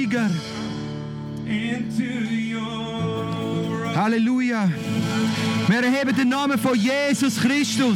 Sieger. Halleluja. Wir erheben den Namen von Jesus Christus.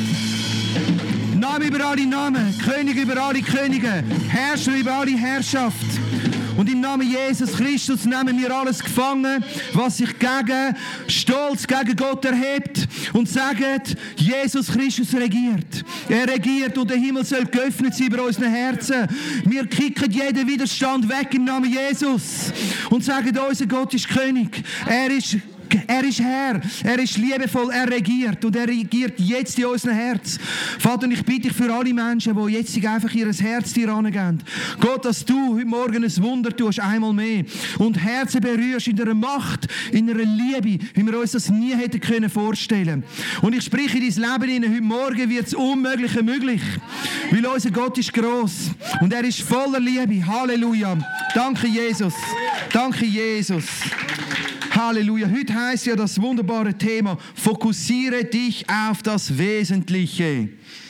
Name über alle Namen, König über alle Könige, Herrscher über alle Herrschaft. Und im Namen Jesus Christus nehmen wir alles gefangen, was sich gegen Stolz gegen Gott erhebt und sagen, Jesus Christus regiert. Er regiert und der Himmel soll geöffnet sein über unseren Herzen. Wir kicken jeden Widerstand weg im Namen Jesus und sagen, unser Gott ist König. Er ist Herr, er ist liebevoll, er regiert und er regiert jetzt in unserem Herz. Vater, ich bitte dich für alle Menschen, die jetzt einfach ihr Herz dir angeben. Gott, dass du heute Morgen ein Wunder tust, einmal mehr und Herzen berührst in einer Macht, in einer Liebe, wie wir uns das nie hätten können vorstellen. Und ich spreche in dein Leben hinein, heute Morgen wird das Unmögliche möglich, weil unser Gott ist gross und er ist voller Liebe. Halleluja. Danke, Jesus. Danke, Jesus. Halleluja. Heute heisst ja das wunderbare Thema, fokussiere dich auf das Wesentliche.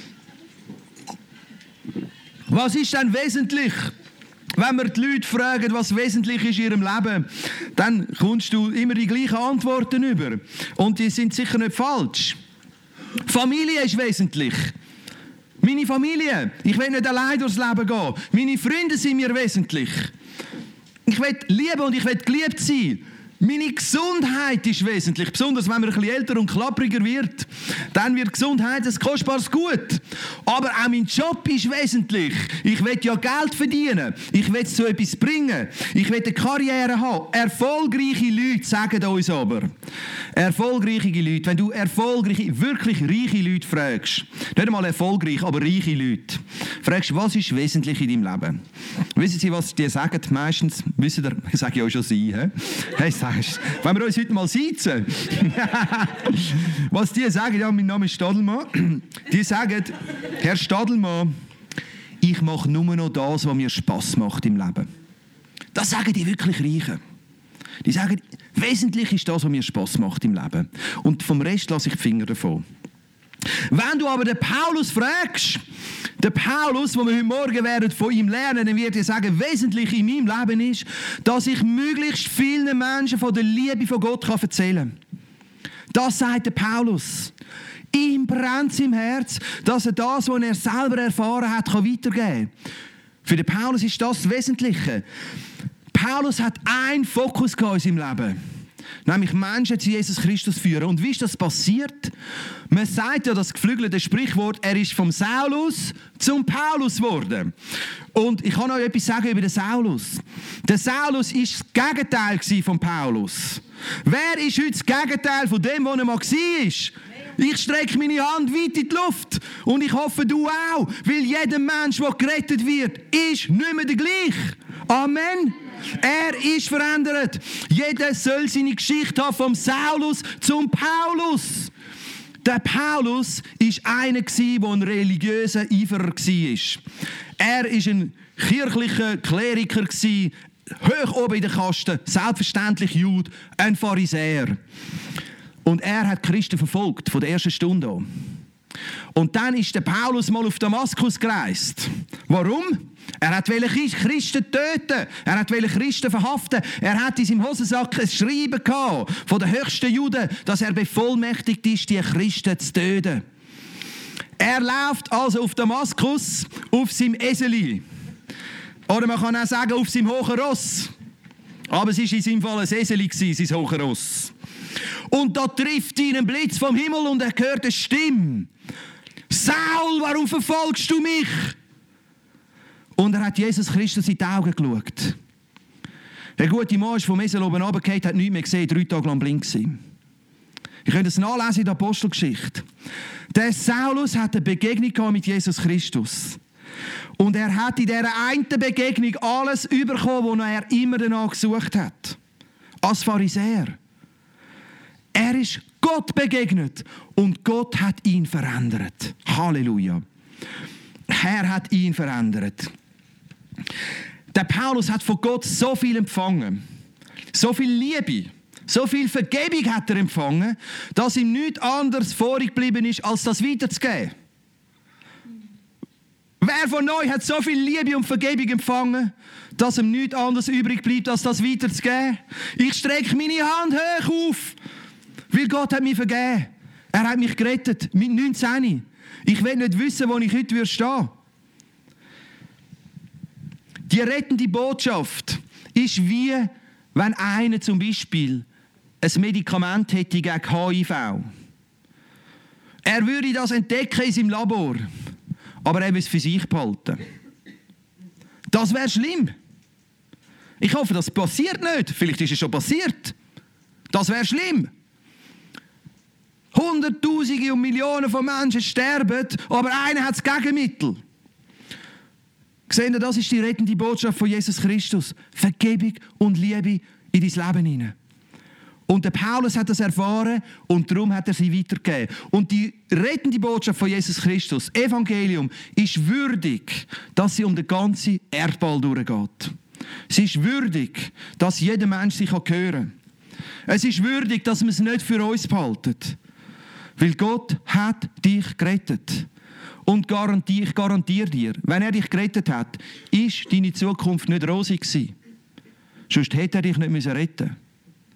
Was ist denn wesentlich? Wenn wir die Leute fragen, was wesentlich ist in ihrem Leben, dann kommst du immer die gleichen Antworten über. Und die sind sicher nicht falsch. Familie ist wesentlich. Meine Familie. Ich will nicht allein durchs Leben gehen. Meine Freunde sind mir wesentlich. Ich will lieben und ich will geliebt sein. Meine Gesundheit ist wesentlich, besonders wenn man ein bisschen älter und klappriger wird. Dann wird Gesundheit ein kostbares Gut. Aber auch mein Job ist wesentlich. Ich will ja Geld verdienen. Ich will es zu etwas bringen. Ich will eine Karriere haben. Erfolgreiche Leute sagen uns aber. Erfolgreiche Leute. Wenn du erfolgreiche, wirklich reiche Leute fragst, nicht einmal erfolgreich, aber reiche Leute, fragst, was ist wesentlich in deinem Leben? Wissen Sie, was die sagen? Meistens, wissen ihr, ich sage ja auch schon Sie, hey, wenn wir uns heute mal sitzen, was die sagen, ja, mein Name ist Stadelmann, die sagen, Herr Stadelmann, ich mache nur noch das, was mir Spass macht im Leben. Das sagen die wirklich Reichen. Die sagen, wesentlich ist das, was mir Spass macht im Leben. Und vom Rest lasse ich die Finger davon. Wenn du aber den Paulus fragst, der Paulus, wo wir heute Morgen werden von ihm lernen, dann wird er sagen, wesentlich in meinem Leben ist, dass ich möglichst vielen Menschen von der Liebe von Gott erzählen kann. Das sagt der Paulus. Ihm brennt es im Herz, dass er das, was er selber erfahren hat, weitergeben kann. Für den Paulus ist das das Wesentliche. Paulus hat einen Fokus in seinem Leben. Nämlich Menschen zu Jesus Christus führen. Und wie ist das passiert? Man sagt ja das geflügelte Sprichwort, er ist vom Saulus zum Paulus geworden. Und ich kann euch etwas sagen über den Saulus. Der Saulus war das Gegenteil von Paulus. Wer ist heute das Gegenteil von dem, was er mal war? Ich strecke meine Hand weit in die Luft. Und ich hoffe, du auch. Weil jeder Mensch, der gerettet wird, ist nicht mehr der gleiche. Amen. Er ist verändert. Jeder soll seine Geschichte haben, vom Saulus zum Paulus. Der Paulus war einer, der ein religiöser Eiferer war. Er war ein kirchlicher Kleriker, hoch oben in der Kaste, selbstverständlich Jude, ein Pharisäer. Und er hat Christen verfolgt, von der ersten Stunde an. Und dann ist der Paulus mal auf Damaskus gereist. Warum? Er wollte Christen töten. Er wollte Christen verhaften. Er hat in seinem Hosensack ein Schreiben gehabt von den höchsten Juden, dass er bevollmächtigt ist, die Christen zu töten. Er läuft also auf Damaskus auf seinem Eseli. Oder man kann auch sagen, auf seinem hohen Ross. Aber es war in seinem Fall ein Eseli, sein hohes Ross. Und da trifft ihn ein Blitz vom Himmel und er hört eine Stimme. Saul, warum verfolgst du mich? Und er hat Jesus Christus in die Augen geschaut. Der gute Mann ist vom Esel oben runtergefallen, hat nichts mehr gesehen, 3 Tage lang blind gewesen. Ihr könnt es nachlesen in der Apostelgeschichte. Der Saulus hat eine Begegnung mit Jesus Christus. Und er hat in dieser einen Begegnung alles bekommen, was er immer danach gesucht hat. Als Pharisäer. Er ist Gott begegnet und Gott hat ihn verändert. Halleluja. Er hat ihn verändert. Der Paulus hat von Gott so viel empfangen. So viel Liebe. So viel Vergebung hat er empfangen, dass ihm nichts anderes vorig geblieben ist, als das weiterzugeben. Wer von euch hat so viel Liebe und Vergebung empfangen, dass ihm nichts anderes übrig bleibt, als das weiterzugeben. Ich strecke meine Hand hoch auf, weil Gott hat mich vergeben. Er hat mich gerettet mit 19. Ich will nicht wissen, wo ich heute stehen würde. Die rettende Botschaft ist wie, wenn einer zum Beispiel ein Medikament hätte gegen HIV. Er würde das entdecken in seinem Labor, aber er will es für sich behalten. Das wäre schlimm. Ich hoffe, das passiert nicht. Vielleicht ist es schon passiert. Das wäre schlimm. Hunderttausende und Millionen von Menschen sterben, aber einer hat das Gegenmittel. Seht ihr, das ist die rettende Botschaft von Jesus Christus. Vergebung und Liebe in dein Leben hinein. Und der Paulus hat das erfahren und darum hat er sie weitergegeben. Und die rettende Botschaft von Jesus Christus, Evangelium, ist würdig, dass sie um den ganzen Erdball durchgeht. Sie ist würdig, dass jeder Mensch sie hören kann. Es ist würdig, dass wir es nicht für uns behalten. Weil Gott hat dich gerettet. Und ich garantiere dir, wenn er dich gerettet hat, ist deine Zukunft nicht rosig gewesen. Sonst hätte er dich nicht retten müssen.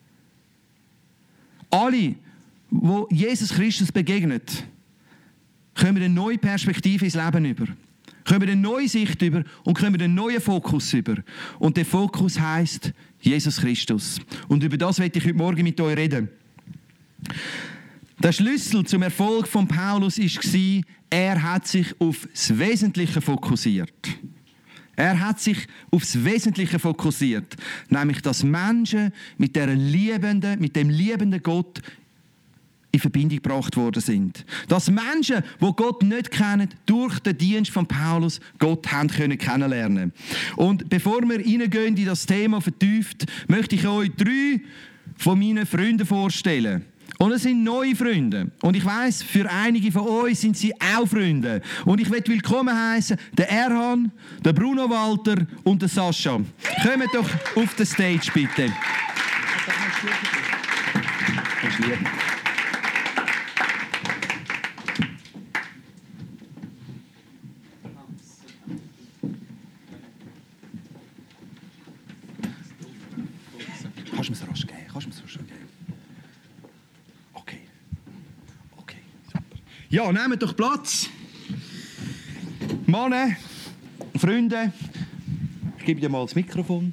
Alle, die Jesus Christus begegnet, kommen eine neue Perspektive ins Leben über. Kommen eine neue Sicht über und kommen einen neuen Fokus über. Und der Fokus heisst Jesus Christus. Und über das werde ich heute Morgen mit euch reden. Der Schlüssel zum Erfolg von Paulus war, er hat sich auf das Wesentliche fokussiert. Er hat sich auf das Wesentliche fokussiert. Nämlich, dass Menschen mit dem liebenden Gott in Verbindung gebracht worden sind. Dass Menschen, die Gott nicht kennen, durch den Dienst von Paulus Gott haben können kennenlernen. Und bevor wir reingehen in das Thema vertieft, möchte ich euch 3 von meinen Freunden vorstellen. Und es sind neue Freunde. Und ich weiss, für einige von euch sind sie auch Freunde. Und ich möchte willkommen heißen den Erhan, den Bruno Walter und den Sascha. Kommt doch auf den Stage, bitte. Kannst du mir es rasch geben? Ja, nehmt doch Platz. Männer, Freunde, ich gebe dir mal das Mikrofon.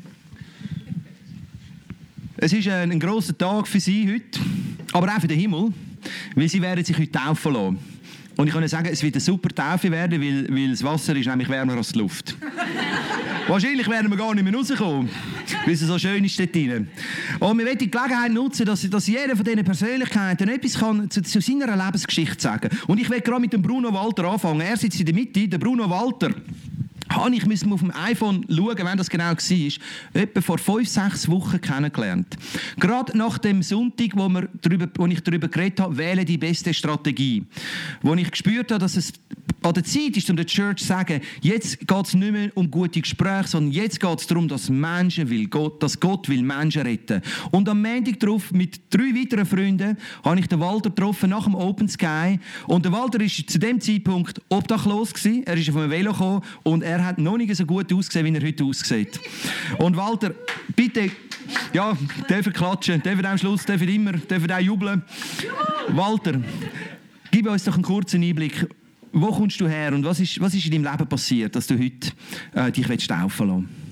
Es ist ein grosser Tag für Sie heute, aber auch für den Himmel, weil Sie werden sich heute taufen lassen. Und ich kann sagen, es wird eine super Taufe werden, weil das Wasser ist nämlich wärmer als die Luft. Wahrscheinlich werden wir gar nicht mehr rauskommen, weil es so schön ist dort drin. Und wir wollen die Gelegenheit nutzen, dass jeder von diesen Persönlichkeiten etwas kann zu seiner Lebensgeschichte sagen kann. Und ich will gerade mit dem Bruno Walter anfangen. Er sitzt in der Mitte, der Bruno Walter. Ich musste auf dem iPhone schauen, wann das genau war. Etwa vor 5-6 Wochen kennengelernt. Gerade nach dem Sonntag, wo ich darüber geredet habe, wähle die beste Strategie. Wo ich gespürt habe, dass es an der Zeit ist, um der Church zu sagen, jetzt geht es nicht mehr um gute Gespräche, sondern jetzt geht es darum, dass Gott will Menschen retten. Und am Montag darauf mit 3 weiteren Freunden habe ich den Walter getroffen nach dem Open Sky. Und der Walter war zu dem Zeitpunkt obdachlos gewesen. Er ist auf einem Velo gekommen und er hat noch nicht so gut ausgesehen, wie er heute aussieht. Und Walter, bitte, ja, dürfen klatschen, dürfen am Schluss, dürfen auch jubeln. Walter, gib uns doch einen kurzen Einblick. Wo kommst du her und was ist in deinem Leben passiert, dass du heute dich taufen lassen willst?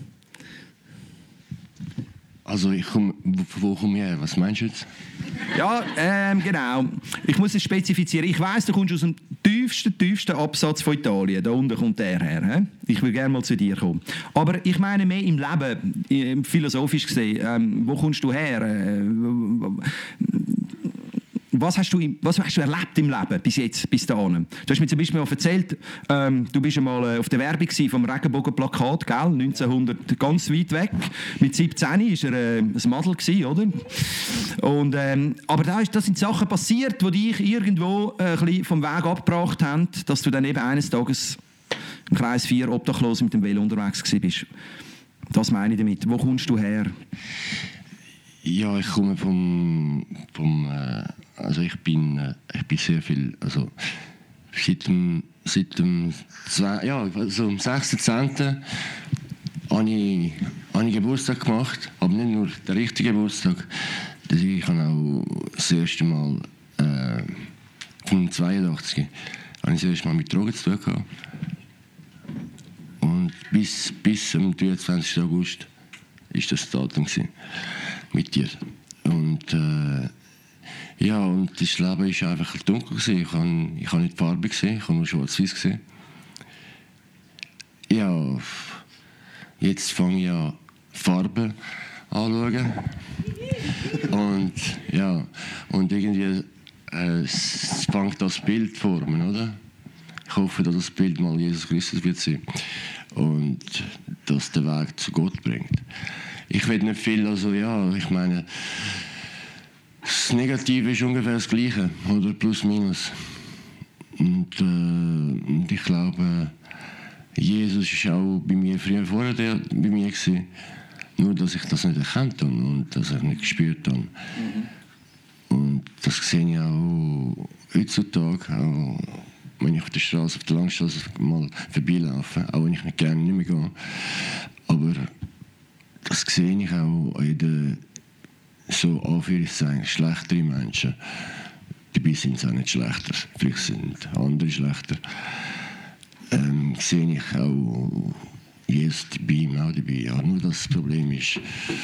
Also wo komme ich her? Was meinst du jetzt? Ja, genau. Ich muss es spezifizieren. Ich weiss, du kommst aus dem tiefsten Absatz von Italien. Da unten kommt der her. He? Ich will gerne mal zu dir kommen. Aber ich meine mehr im Leben, philosophisch gesehen. Wo kommst du her? Was hast du erlebt im Leben bis dahin? Du hast mir zum Beispiel mal erzählt, du bist einmal auf der Werbung vom Regenbogenplakat, gell? 1900, ganz weit weg. Mit 17 war er ein Madel gewesen, oder? Und, aber da sind Sachen passiert, die dich irgendwo ein bisschen vom Weg abgebracht haben, dass du dann eben eines Tages im Kreis 4 obdachlos mit dem Velo unterwegs bist. Das meine ich damit. Wo kommst du her? Ja, ich komme also ich bin sehr viel, also seit dem 6.10. habe ich Geburtstag gemacht, aber nicht nur den richtigen Geburtstag. Ich habe auch das erste Mal vom 82 habe ich das erste Mal mit Drogen zu tun gehabt. Und bis am 23. August war das Datum mit dir. Und und das Leben war einfach dunkel. Ich habe nicht Farbe gesehen, ich habe nur schwarz-weiß gesehen. Ja, jetzt fange ich an, Farben anzuschauen. Und irgendwie es fängt das Bild formen, oder? Ich hoffe, dass das Bild mal Jesus Christus wird sein und dass der Weg zu Gott bringt. Ich will nicht viel, ich meine, das Negative ist ungefähr das Gleiche, oder plus minus. Und ich glaube, Jesus war auch bei mir vorher bei mir gewesen, nur dass ich das nicht erkannt habe und dass ich nicht gespürt habe. Und das sehe ich auch heutzutage, auch wenn ich auf der Straße, auf der Langstraße mal vorbeilaufe, auch wenn ich nicht gerne nicht mehr gehe. Aber das sehe ich auch in den so Anführungszeichen schlechteren Menschen. Dabei sind sie auch nicht schlechter, vielleicht sind andere schlechter. Sehe ich auch Jesus dabei, auch dabei. Ja, nur das Problem ist,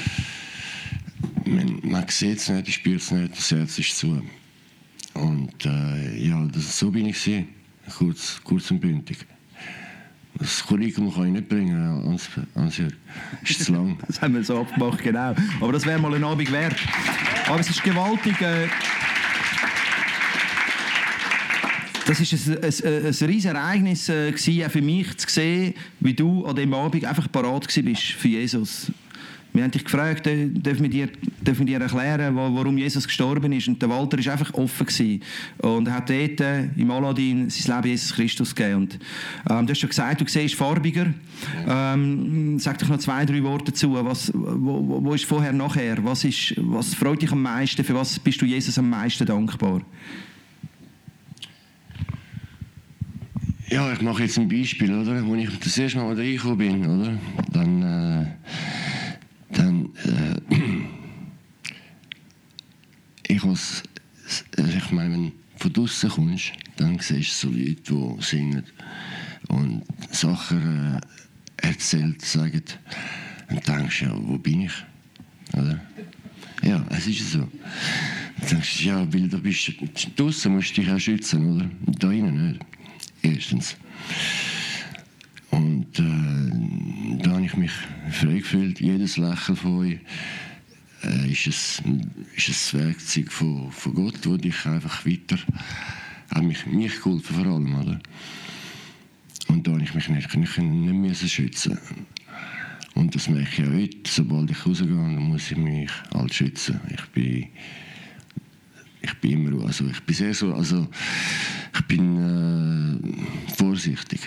man sieht es nicht, spürt es nicht, das Herz ist zu. Und so bin ich sie, kurz und bündig. Das Curriculum kann ich nicht bringen, Hans-Jörg. Ist zu lang. Das haben wir so abgemacht, genau. Aber das wäre mal ein Abend wert. Aber es ist gewaltig. Das war ein riesiges Ereignis auch für mich, zu sehen, wie du an diesem Abend einfach parat bist für Jesus. Wir haben dich gefragt, dürfen wir dir erklären, warum Jesus gestorben ist. Und der Walter war einfach offen gewesen. Und er hat dort im Aladdin sein Leben Jesus Christus gegeben. Und, du hast schon gesagt, du siehst farbiger. Sag doch noch 2-3 Worte dazu. Wo ist vorher, nachher? Was freut dich am meisten? Für was bist du Jesus am meisten dankbar? Ja, ich mache jetzt ein Beispiel, oder? Als ich das erste Mal reingekommen bin, oder? Ich meine, wenn du von draussen kommst, dann siehst du so Leute, die singen und Sachen erzählen, sagen, und denkst, ja, wo bin ich? Oder? Ja, es ist so. Dann denkst du, ja, weil du bist draussen, musst du dich auch schützen, oder? Da innen nicht. Erstens. Und da habe ich mich frei gefühlt. Jedes Lächeln von euch ist ein Werkzeug von Gott, das dich einfach weiter, hat mich geholfen vor allem, oder? Und da habe ich mich nicht schützen. Und das merke ich auch heute. Sobald ich rausgehe, dann muss ich mich halt schützen. Ich bin immer, ich bin sehr so, ich bin vorsichtig.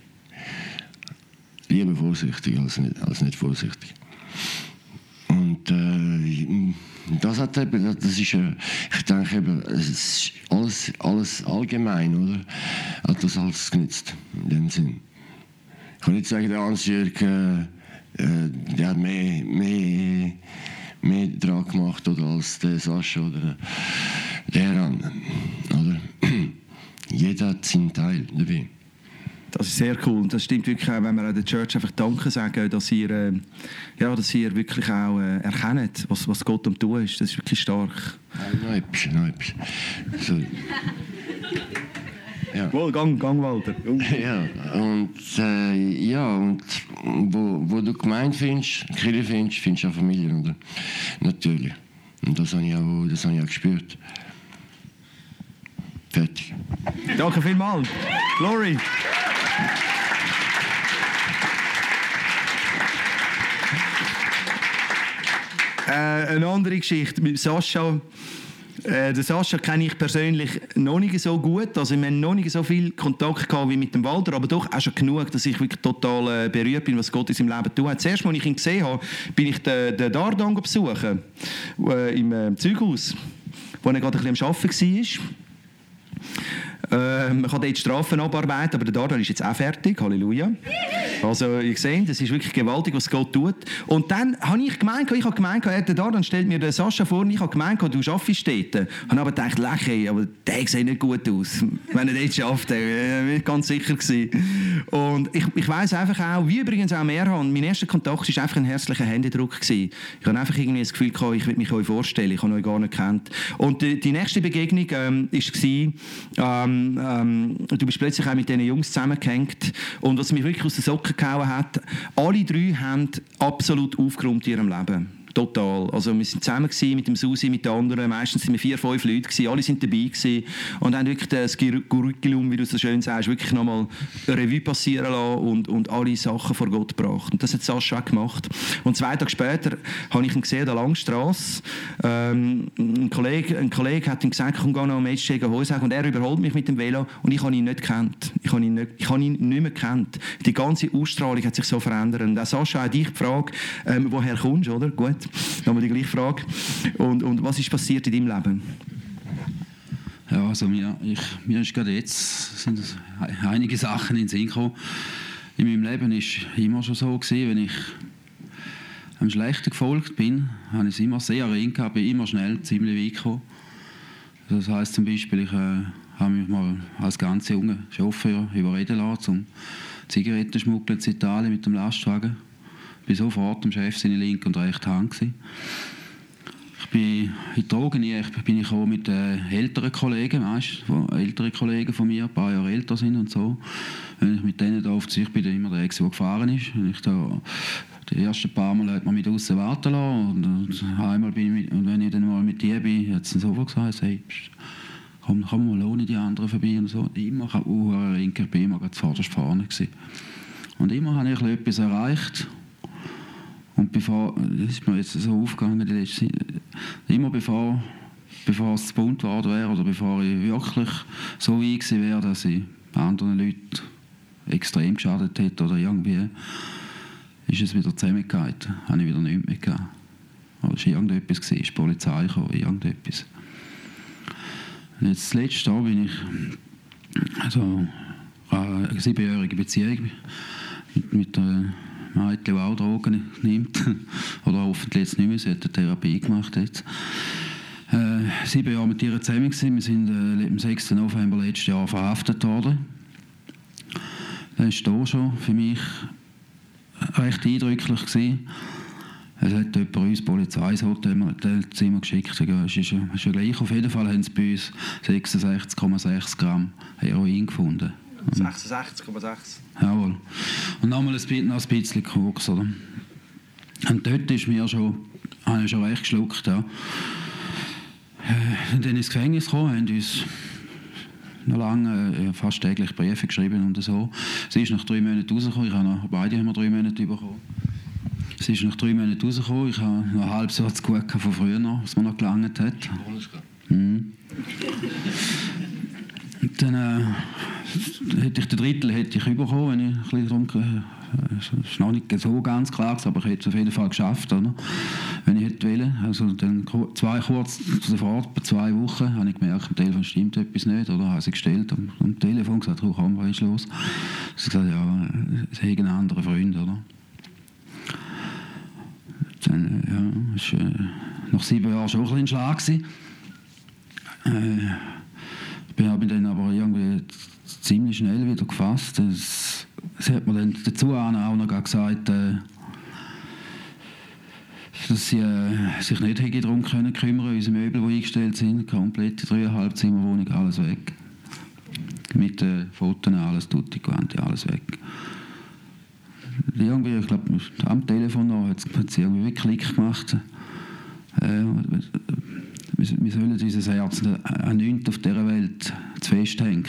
Lieber vorsichtig als nicht vorsichtig. Und das hat eben, das ist, ich denke eben, es ist alles allgemein, oder? Hat das alles genützt, in dem Sinn. Ich kann nicht sagen, der Hans-Jörg, der hat mehr dran gemacht oder als der Sascha oder der andere, oder? Jeder hat seinen Teil dabei. Das ist sehr cool. Das stimmt wirklich auch, wenn wir der Church einfach Danke sagen, dass ihr wirklich auch erkennt, was Gott am tun ist. Das ist wirklich stark. Noch etwas. So. Ja. Wohl, Gang, Walter. Ja, und wo du Gemeinde findest, Kirche findest du auch Familie, oder? Natürlich. Und das habe ich auch gespürt. Fertig. Danke vielmals. Glory. Eine andere Geschichte mit Sascha. Den Sascha kenne ich persönlich noch nicht so gut. Also wir haben noch nicht so viel Kontakt gehabt wie mit dem Walter, aber doch auch schon genug, dass ich wirklich total berührt bin, was Gott in seinem Leben tut. Zuerst, als ich ihn gesehen habe, bin ich den Dardan besuchen im Zeughaus, wo er gerade ein bisschen am Arbeiten war. Man kann dort Strafen abarbeiten, aber der Dardan ist jetzt auch fertig. Halleluja. Also ihr seht, es ist wirklich gewaltig, was Gott tut. Und dann habe ich gemeint, dann stellt mir der Sascha vor, und ich habe gemeint, du arbeitest dort. Ich habe aber gedacht, aber der sieht nicht gut aus. Wenn er das schafft, bin ich ganz sicher gewesen. Und ich weiss einfach auch, wie übrigens auch mehr haben, mein erster Kontakt war einfach ein herzlicher Händedruck gewesen. Ich habe einfach irgendwie das Gefühl gehabt, ich will mich euch vorstellen, ich habe euch gar nicht gekannt. Und die nächste Begegnung war, du bist plötzlich auch mit diesen Jungs zusammengehängt. Und was mich wirklich aus den Socken gehauen hat, alle drei haben absolut aufgeräumt in ihrem Leben. Total. Also wir sind zusammen gewesen, mit dem Susi, mit den anderen. Meistens sind wir 4, 5 Leute gewesen. Alle sind dabei gewesen und haben wirklich das Curriculum, wie du so schön sagst, wirklich nochmal eine Revue passieren lassen und alle Sachen vor Gott gebracht. Und das hat Sascha auch gemacht. Und 2 Tage später habe ich ihn gesehen, an der Langstrasse. Ein Kollege hat ihm gesagt, komm, geh noch am Mädchen Hose. Und er überholt mich mit dem Velo und ich habe ihn nicht gekannt. Ich habe ihn nicht mehr gekannt. Die ganze Ausstrahlung hat sich so verändert. Und auch Sascha hat dich gefragt, woher kommst du, oder? Gut. Nochmal die gleiche Frage. Und was ist passiert in deinem Leben? Ja, also mir ist gerade jetzt sind einige Sachen in den Sinn gekommen. In meinem Leben war es immer schon so gewesen, wenn ich einem Schlechten gefolgt bin, habe ich es immer sehr eng gehabt, bin immer schnell ziemlich weit gekommen. Das heisst zum Beispiel, ich habe mich mal als ganz junger Chauffeur überreden lassen, um Zigaretten zu schmuggeln in Italien mit dem Lastwagen. Ich war sofort dem Chef seine linke und rechte Hand gewesen. Ich bin in die Drogen bin ich auch mit älteren Kollegen, ältere Kollegen von mir, ein paar Jahre älter sind und so. Wenn ich mit denen da auf sich bin, immer der, der gefahren ist. Wenn ich da die ersten paar Mal hat man mit draussen warten lassen und einmal bin ich und wenn ich dann mal mit dir bin, hat sie sofort gesagt, hey, komm mal ohne die anderen vorbei und so. Immer ich bin immer ganz vorne gewesen. Und immer habe ich etwas erreicht. Und das ist mir jetzt so aufgegangen, immer bevor es zu bunt geworden wäre oder bevor ich wirklich so weit gewesen wäre, dass ich anderen Leuten extrem geschadet hätte oder irgendwie, ist es wieder zusammengegangen, habe ich wieder nichts mehr gehabt. Oder es war irgendetwas, ist die Polizei gekommen, irgendetwas. Und jetzt das letzte Jahr bin ich also eine 7-jährige Beziehung mit einer Mädchen, die auch Drogen nimmt. Oder hoffentlich jetzt nicht mehr, sie hat eine Therapie gemacht jetzt. 7 Jahre mit ihr zusammen gewesen. Wir sind am 6. November letztes Jahr verhaftet worden. Das war hier schon für mich recht eindrücklich gewesen. Es hat jemand uns Polizei ins Hotelzimmer geschickt. Es ist ja gleich. Auf jeden Fall haben sie bei uns 66,6 Gramm Heroin gefunden. 66,6. Jawohl. Und nochmal ein bisschen Koks, oder? Und dort ist habe ich schon recht geschluckt, ja. Und dann ins Gefängnis gekommen, haben uns noch lange, fast täglich Briefe geschrieben und so. Sie ist nach 3 Monaten rausgekommen, beide haben wir 3 Monate bekommen. Sie ist nach 3 Monaten rausgekommen, ich habe noch ein halbes Jahr zu gut von früher noch, was mir noch gelangt hat. Dann hätte ich den Drittel bekommen, wenn ich ein bisschen drum. Das ist noch nicht so ganz klar, aber ich hätte es auf jeden Fall geschafft, oder? Wenn ich hätte wollen. Also dann kurz sofort, bei 2 Wochen, habe ich gemerkt, am Telefon stimmt etwas nicht, oder? Habe sie gestellt am Telefon gesagt, komm, was ist los? Sie hat gesagt, ja, sie haben einen anderen Freund, oder? Dann, ja, es war nach 7 Jahren schon ein bisschen ein Schlag gewesen. Ich habe mich dann aber irgendwie ziemlich schnell wieder gefasst. Sie hat mir dann dazu auch noch gesagt, dass sie sich nicht darum kümmern können, unsere Möbel, die eingestellt sind, komplett 3,5 Zimmerwohnung, alles weg. Mit Fotos, alles, tutti quanti, alles weg. Irgendwie, ich glaube, am Telefon noch hat sie irgendwie einen Klick gemacht. Wir sollen unser Herz an nichts auf dieser Welt zu festhängen.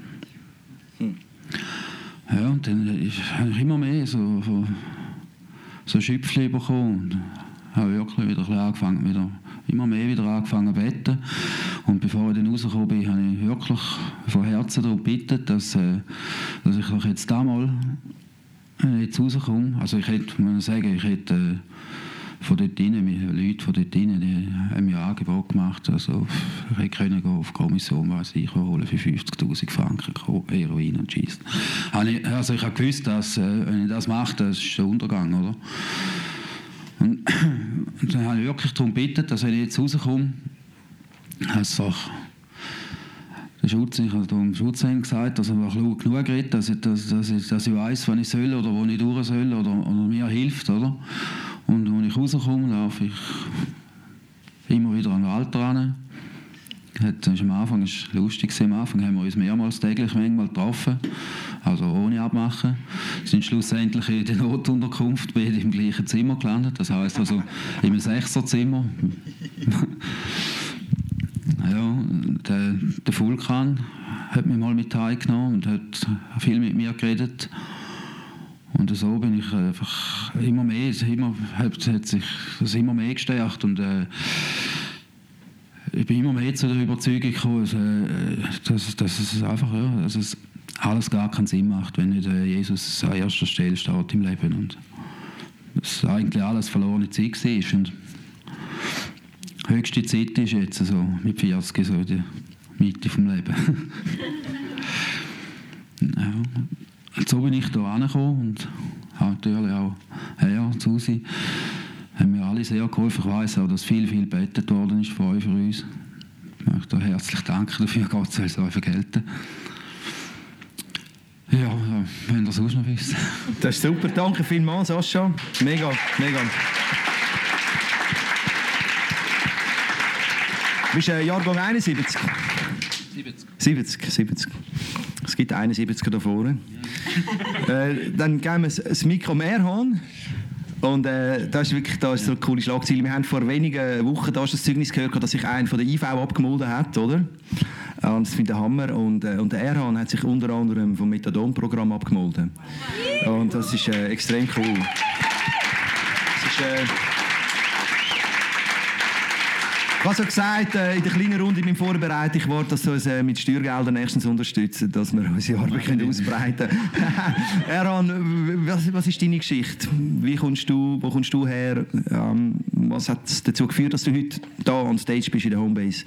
Ja, und dann habe ich immer mehr so Schüpfchen bekommen und habe wirklich wieder immer mehr angefangen zu beten. Und bevor ich dann rausgekommen bin, habe ich wirklich von Herzen darum gebeten, dass ich doch jetzt da mal jetzt rauskomme. Also ich hätte von dort drinnen, Leute von dort drinnen, die haben mir Angebot gemacht, also ich konnte auf die Kommission, was ich holen für 50'000 Franken Heroin und Scheiss. Also ich habe gewusst, dass wenn ich das mache, das ist der Untergang, oder? Und dann habe ich wirklich darum gebeten, dass wenn ich jetzt rauskomme, der Schutz, ich habe dem Schutzhändler gesagt, dass er genug redet, dass ich weiss, wann ich soll oder wo ich durch soll oder mir hilft, oder? Und wenn ich rauskomme, laufe ich immer wieder an den Wald ran. Am Anfang ist es lustig, am Anfang haben wir uns mehrmals täglich manchmal getroffen, also ohne Abmachen. Sind schlussendlich in der Notunterkunft beide im gleichen Zimmer gelandet, das heisst also in einem 6er-Zimmer. Ja, der Vulkan hat mich mal mit heimgenommen und hat viel mit mir geredet. Und so bin ich einfach immer mehr, hat sich das immer mehr gestärkt und ich bin immer mehr zu der Überzeugung gekommen, dass es einfach, ja, dass es alles gar keinen Sinn macht, wenn nicht Jesus an erster Stelle steht im Leben und dass eigentlich alles verlorene Zeit war. Und höchste Zeit ist jetzt so mit 40 so in der Mitte vom Leben. Ja. Und so bin ich hier angekommen und habe natürlich auch Herr, Susi, haben mir alle sehr geholfen. Ich weiss auch, dass viel gebetet worden ist von euch für uns. Ich möchte euch herzlich danken dafür, Gott soll es euch vergelten. Ja, wenn ihr sonst noch wisst. Das ist super, danke vielmals, Sascha. Mega. Du bist Jahrgang 71? 70. Es gibt 71er da vorne. Dann geben wir das Mikro Erhan. Und das ist so eine coole Schlagzeile. Wir haben vor wenigen Wochen das Zeugnis gehört, dass sich einer von der IV abgemolden hat, oder? Und das finde ich Hammer. Und der Erhan hat sich unter anderem vom Methadon-Programm abgemolden. Und das ist extrem cool. Das ist, ich habe so gesagt, in der kleinen Runde beim Vorbereiten, ich warte, dass sie uns mit Steuergeldern nächstens unterstützen, dass wir unsere Arbeit ausbreiten können. Erhan, was ist deine Geschichte? Wo kommst du her? Was hat dazu geführt, dass du heute hier on Stage bist in der Homebase?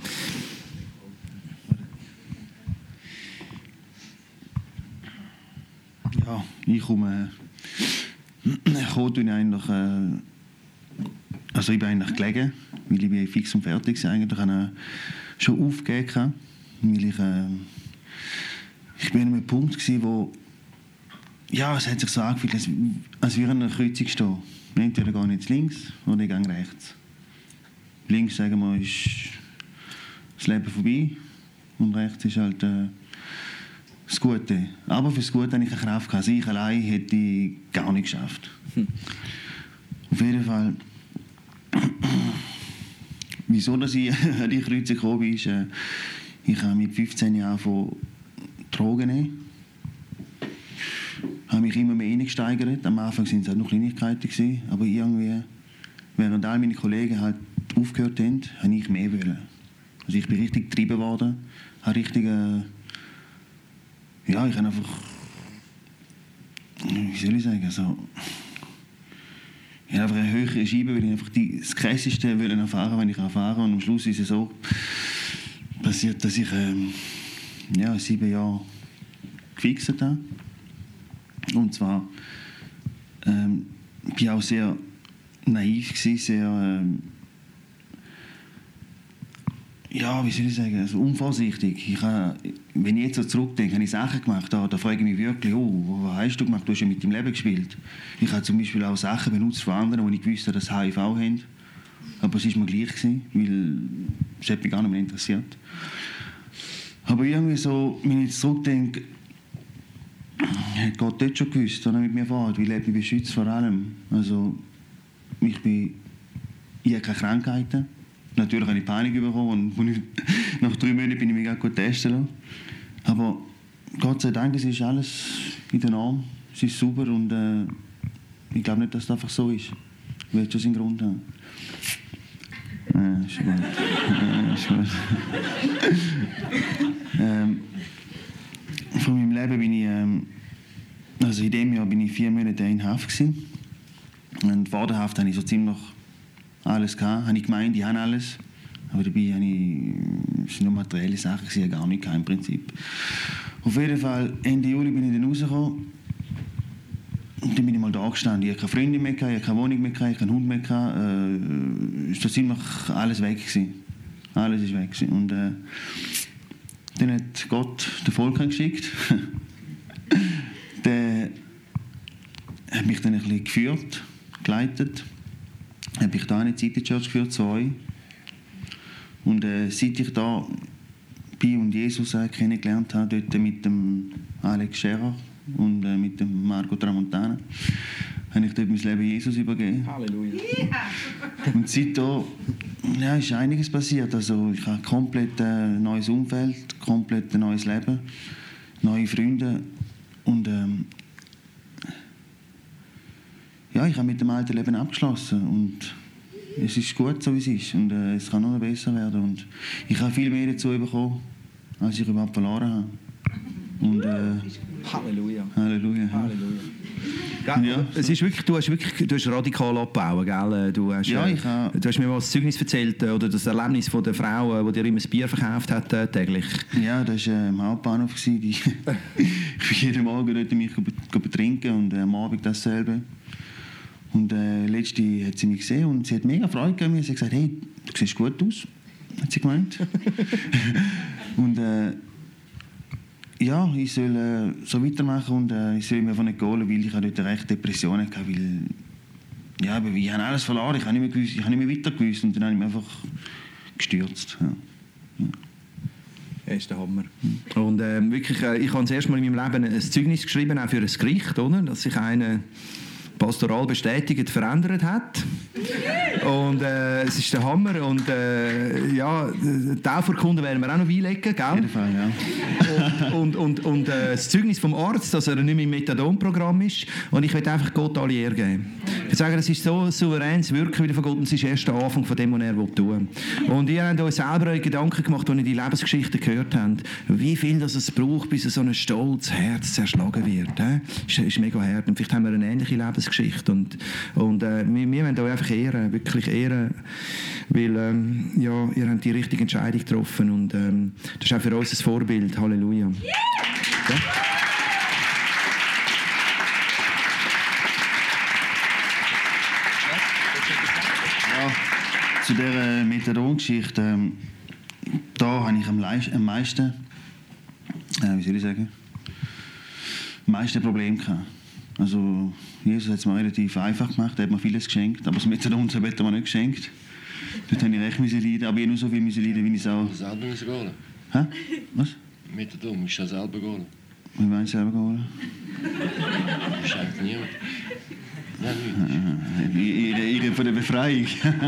Ja, ich komme eigentlich... Also ich bin eigentlich gelegen, weil ich bin fix und fertig war. Eigentlich habe ich schon aufgegeben, weil ich bin an einem Punkt gewesen, wo ja, es hat sich so angefühlt, als wäre eine Kreuzung stehen. Entweder gehe ich jetzt links oder ich gehe rechts. Links, sagen wir, ist das Leben vorbei und rechts ist halt das Gute. Aber für das Gute habe ich keine Kraft gehabt. Also ich allein hätte ich gar nicht geschafft. Auf jeden Fall. Wieso dass ich an die Kreuzung gekommen bin, ist, ich habe mit 15 Jahren von Drogen nehmen. Ich habe mich immer mehr reingesteigert. Am Anfang waren es halt noch Kleinigkeiten, aber irgendwie, während all meine Kollegen halt aufgehört haben, habe ich mehr wollen. Also ich bin richtig getrieben worden, habe richtig, ja, ich habe einfach, wie soll ich sagen, also, ich habe einfach eine höhere Scheibe, weil ich einfach das Krasseste erfahren wenn ich erfahre. Und am Schluss ist es so passiert, dass ich 7 Jahre gefixt habe. Und zwar war ich auch sehr naiv gewesen, sehr ja, wie soll ich sagen, also unvorsichtig. Wenn ich jetzt so zurückdenke, habe ich Sachen gemacht, da frage ich mich wirklich, was hast du gemacht? Du hast ja mit deinem Leben gespielt. Ich habe zum Beispiel auch Sachen benutzt von anderen, wo ich wusste, dass sie HIV haben. Aber es war mir gleich gewesen, weil es hat mich gar nicht mehr interessiert. Aber irgendwie so, wenn ich jetzt zurückdenke, hat Gott dort schon gewusst, was er mit mir fährt, weil er mich beschützt vor allem. Also, ich habe keine Krankheiten. Natürlich habe ich Panik bekommen und nach 3 Monaten bin ich mich gut testen lassen. Aber Gott sei Dank, es ist alles in der Norm, es ist super und ich glaube nicht, dass es einfach so ist. Ich will schon seinen Grund haben. Ist gut. Ist gut. Von meinem Leben bin ich, also in diesem Jahr bin ich 4 Monate in Haft gewesen. Und vor der Haft habe ich so ziemlich alles gehabt. Habe ich gemeint, ich habe alles. Aber dabei es sind nur materielle Sachen, ich gar nicht im Prinzip. Auf jeden Fall, Ende Juli bin ich dann rausgekommen. Und dann bin ich mal da gestanden. Ich hatte keine Freundin mehr, ich hatte keine Wohnung mehr, ich hatte keinen Hund mehr. Es war ziemlich alles weg gewesen. Alles ist weg gewesen. Und dann hat Gott den Volk geschickt. Der hat mich dann ein bisschen geführt, geleitet. Habe ich da eine City Church geführt, 2. Und seit ich da bin und Jesus kennengelernt habe, dort mit dem Alex Scherer und mit dem Marco Tramontana, habe ich dort mein Leben Jesus übergeben. Halleluja. Und seitdem ist einiges passiert. Also ich habe komplett ein neues Umfeld, komplett ein neues Leben, neue Freunde. Und ich habe mit dem alten Leben abgeschlossen. Und es ist gut, so wie es ist. Und es kann noch besser werden. Und ich habe viel mehr dazu bekommen, als ich überhaupt verloren habe. Und, Halleluja. Halleluja. Halleluja. Ja. Es ist wirklich, du hast radikal abgebaut, gell? Du hast mir mal das Zeugnis erzählt, oder das Erlebnis von der Frau, die dir immer das Bier verkauft hat täglich. Ja, das war im Hauptbahnhof. Ich bin jeden Morgen dort mich betrinken und am Abend dasselbe. Und letzte hat sie mich gesehen und sie hat mega Freude gehabt. Sie hat gesagt, hey, du siehst gut aus, hat sie gemeint. Und ich soll so weitermachen und ich soll mir von nicht gehen, weil ich dort recht Depressionen hatte, weil ich habe alles verloren, ich habe nicht mehr weiter gewusst und dann habe ich mich einfach gestürzt. Ja. Das ist der Hammer. Und wirklich, ich habe das erste Mal in meinem Leben ein Zeugnis geschrieben, auch für ein Gericht, oder? Dass sich einer pastoral bestätigt verändert hat. Und es ist der Hammer. Und Taufurkunde werden wir auch noch einlegen, gell? Auf jeden Fall, ja. Und das Zeugnis vom Arzt, dass er nicht mehr im Methadon-Programm ist. Und ich will einfach Gott alle Ehre geben. Ich sage, das ist so souveränes Wirken wieder von Gott und es ist erst der Anfang von dem, was er tun will. Und ihr habt euch selber Gedanken gemacht, als ihr die Lebensgeschichte gehört habt, wie viel das es braucht, bis so ein stolzes Herz zerschlagen wird. Ist mega hart. Und vielleicht haben wir eine ähnliche Lebensgeschichte. Und wir wollen euch einfach ehren, wirklich ehren, weil ihr habt die richtige Entscheidung getroffen und das ist auch für uns ein Vorbild. Halleluja. Ja? Zu dieser Methadon-Geschichte, da habe ich am meisten, am meisten Probleme gehabt. Also, Jesus hat es mir relativ einfach gemacht, er hat mir vieles geschenkt, aber das Methadon hat er mir nicht geschenkt. Dort habe ich recht leiden, aber ich nur so viel leiden, wie ich es auch... Selber müssen gehen. Hä? Was? Methadon, musst du selber gehen. Wie meinst du selber gehen? Das schenkt niemand. Nein, Ich rede von der Befreiung.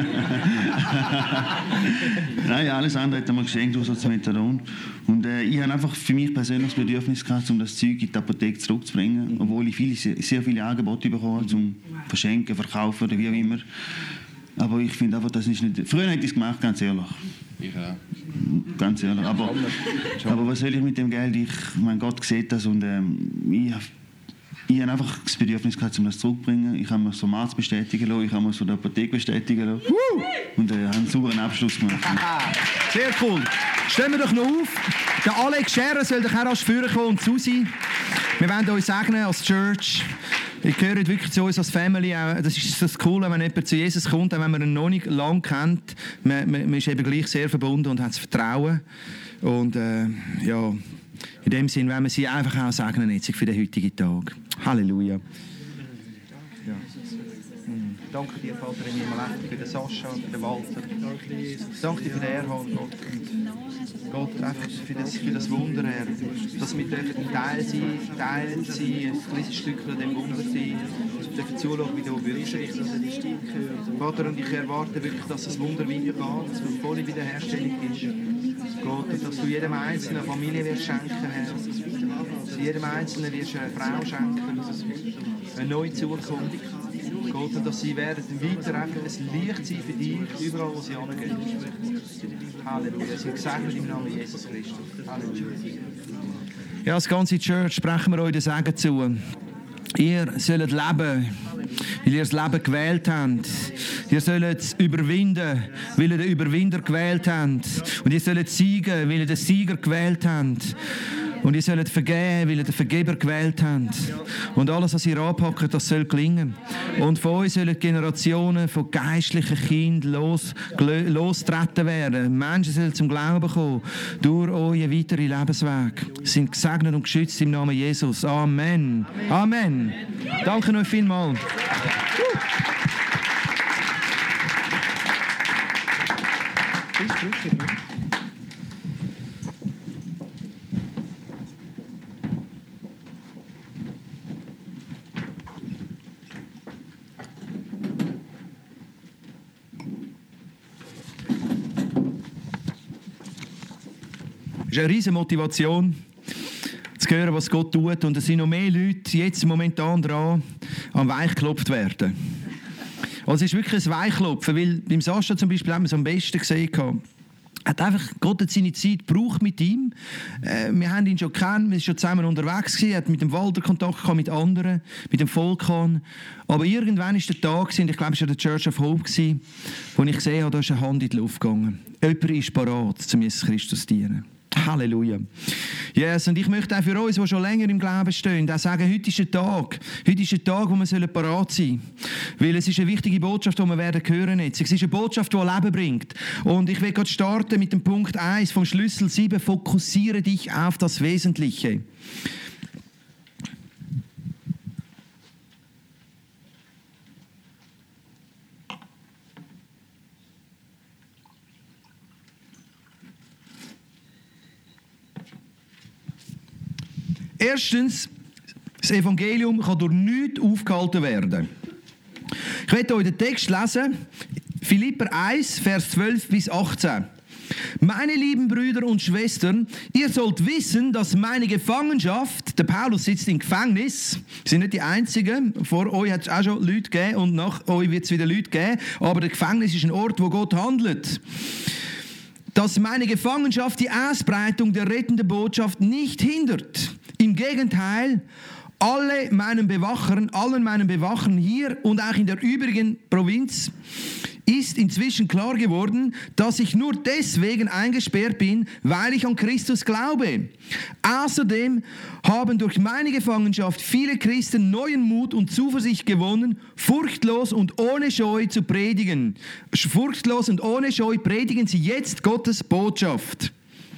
Nein, alles andere hat er mir geschenkt, außer das Methadon. Und ich habe einfach für mich persönlich das Bedürfnis gehabt, um das Zeug in die Apotheke zurückzubringen, obwohl ich sehr viele Angebote bekommen habe, zum Verschenken, Verkaufen oder wie auch immer. Aber ich finde einfach, das ist nicht... Früher hätte ich es gemacht, ganz ehrlich. Ich auch. Ganz ehrlich. Aber was soll ich mit dem Geld? Mein Gott sieht das und ich habe einfach das Bedürfnis gehabt, um das zurückzubringen. Ich habe mir es vom Arzt bestätigen lassen, ich habe mir es von der Apotheke bestätigen lassen. Und habe einen sauberen Abschluss gemacht. Sehr cool. Stellen wir doch noch auf. Der Alex Scherer soll doch auch rasch führen kommen und Susi. Wir wollen euch segnen als Church. Ihr gehört wirklich zu uns als Family. Das ist das Coole, wenn jemand zu Jesus kommt, auch wenn man ihn noch nicht lange kennt. Man ist eben gleich sehr verbunden und hat das Vertrauen. Und in dem Sinn wollen wir sie einfach auch segnen jetzt für den heutigen Tag. Halleluja. Ja. Danke dir, Vater, in meinem Leben, für den Sascha, für den Walter. Danke dir für den Erhard, Gott. Gott, einfach für das Wunder, Herr. Dass wir Teil sein, ein kleines Stückchen an dem Wunder sein, dürfen zuschauen, wie du wirkst. Vater, und ich erwarte wirklich, dass das Wunder weitergeht, dass du volle Wiederherstellung bist. Gott, und dass du jedem Einzelnen eine Familie wirst schenken, Herr. Dass jedem Einzelnen wirst eine Frau schenken, eine neue Zukunft. Gott, und dass sie werden weiter einfach ein Licht sein für dich, überall wo sie hingehen. Halleluja. Sie gesegnet im Namen Jesus Christus. Halleluja. Ja, als ganze Church sprechen wir euch den Segen zu. Ihr sollt leben weil ihr das Leben gewählt habt. Ihr sollt es überwinden, weil ihr den Überwinder gewählt habt. Und ihr sollt siegen, weil ihr den Sieger gewählt habt. Und ihr sollt vergeben, weil ihr den Vergeber gewählt habt. Und alles, was ihr anpackt, das soll gelingen. Und von euch sollen Generationen von geistlichen Kindern lostreten werden. Menschen sollen zum Glauben kommen durch euren weiteren Lebensweg. Sind gesegnet und geschützt im Namen Jesus. Amen. Amen. Danke euch vielmals. Es ist eine riesige Motivation, zu hören, was Gott tut. Und es sind noch mehr Leute jetzt momentan dran, am Weichklopft werden. Also es ist wirklich ein Weichklopfen, weil beim Sascha zum Beispiel haben wir es am besten gesehen. Gott hat seine Zeit gebraucht mit ihm. Wir haben ihn schon gekannt, wir waren schon zusammen unterwegs gewesen, er hat mit dem Walter Kontakt gehabt, mit anderen, mit dem Volkan. Aber irgendwann war der Tag, und ich glaube, es war der Church of Hope, wo ich gesehen habe, da ist eine Hand in die Luft gegangen. Jemand ist parat, zum Jesus Christus zu dienen. Halleluja. Yes, und ich möchte auch für uns, die schon länger im Glauben stehen, auch sagen, heute ist ein Tag. Heute ist ein Tag, wo wir parat sein sollen. Weil es ist eine wichtige Botschaft, die wir werden hören jetzt. Es ist eine Botschaft, die Leben bringt. Und ich will gerade starten mit dem Punkt 1 vom Schlüssel 7. Fokussiere dich auf das Wesentliche. Erstens, das Evangelium kann durch nichts aufgehalten werden. Ich werde euch den Text lesen, Philipper 1, Vers 12 bis 18. Meine lieben Brüder und Schwestern, ihr sollt wissen, dass meine Gefangenschaft, der Paulus sitzt im Gefängnis, wir sind nicht die Einzigen, vor euch hat es auch schon Leute gegeben und nach euch wird es wieder Leute geben, aber der Gefängnis ist ein Ort, wo Gott handelt. Dass meine Gefangenschaft die Ausbreitung der rettenden Botschaft nicht hindert. Im Gegenteil, allen meinen Bewachern hier und auch in der übrigen Provinz ist inzwischen klar geworden, dass ich nur deswegen eingesperrt bin, weil ich an Christus glaube. Außerdem haben durch meine Gefangenschaft viele Christen neuen Mut und Zuversicht gewonnen, furchtlos und ohne Scheu zu predigen. Furchtlos und ohne Scheu predigen sie jetzt Gottes Botschaft.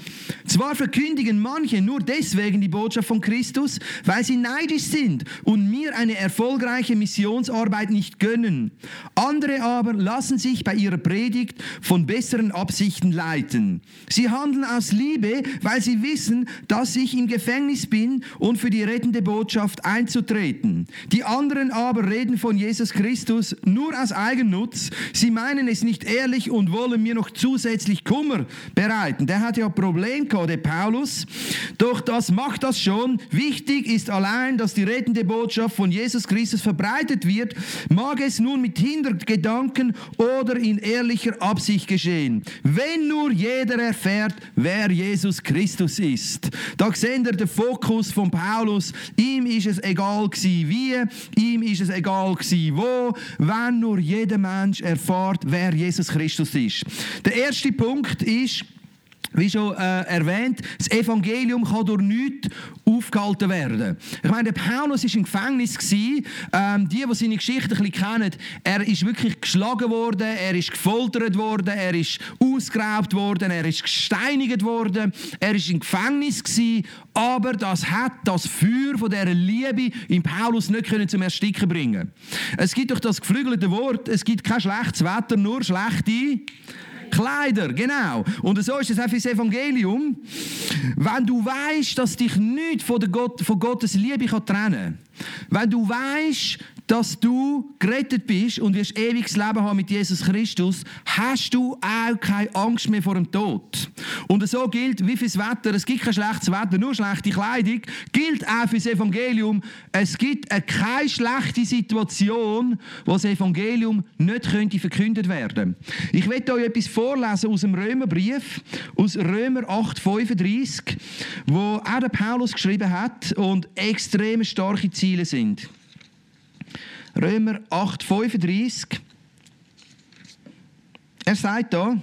Zwar verkündigen manche nur deswegen die Botschaft von Christus, weil sie neidisch sind und mir eine erfolgreiche Missionsarbeit nicht gönnen. Andere aber lassen sich bei ihrer Predigt von besseren Absichten leiten. Sie handeln aus Liebe, weil sie wissen, dass ich im Gefängnis bin und für die rettende Botschaft einzutreten. Die anderen aber reden von Jesus Christus nur aus Eigennutz. Sie meinen es nicht ehrlich und wollen mir noch zusätzlich Kummer bereiten. Der hat ja ein Problem gehabt, der Paulus. Doch das macht das schon. Wichtig ist allein, dass die rettende Botschaft von Jesus Christus verbreitet wird, mag es nun mit Hintergedanken oder in ehrlicher Absicht geschehen. Wenn nur jeder erfährt, wer Jesus Christus ist. Da sehen wir den Fokus von Paulus. Ihm ist es egal gewesen, wie, ihm ist es egal gewesen, wo, wenn nur jeder Mensch erfährt, wer Jesus Christus ist. Der erste Punkt ist, wie schon erwähnt, das Evangelium kann durch nichts aufgehalten werden. Ich meine, der Paulus war im Gefängnis. Die seine Geschichte ein bisschen kennen, er ist wirklich geschlagen worden, er ist gefoltert worden, er ist ausgeraubt worden, er ist gesteinigt worden, er ist im Gefängnis gewesen, aber das hat das Feuer von dieser Liebe in Paulus nicht zum Ersticken bringen. Es gibt doch das geflügelte Wort, es gibt kein schlechtes Wetter, nur schlechte Kleider, genau. Und so ist es auch für das Evangelium. Wenn du weißt, dass dich nichts von Gottes Liebe trennen kann, wenn du weißt, dass du gerettet bist und wirst ewiges Leben haben mit Jesus Christus, hast du auch keine Angst mehr vor dem Tod. Und so gilt wie fürs Wetter, es gibt kein schlechtes Wetter, nur schlechte Kleidung, gilt auch fürs Evangelium. Es gibt keine schlechte Situation, wo das Evangelium nicht könnte verkündet werden. Ich werde euch etwas vorlesen aus dem Römerbrief, aus Römer 8,35, wo auch der Paulus geschrieben hat und extrem starke Ziele sind. Römer 8,35. Er sagt da,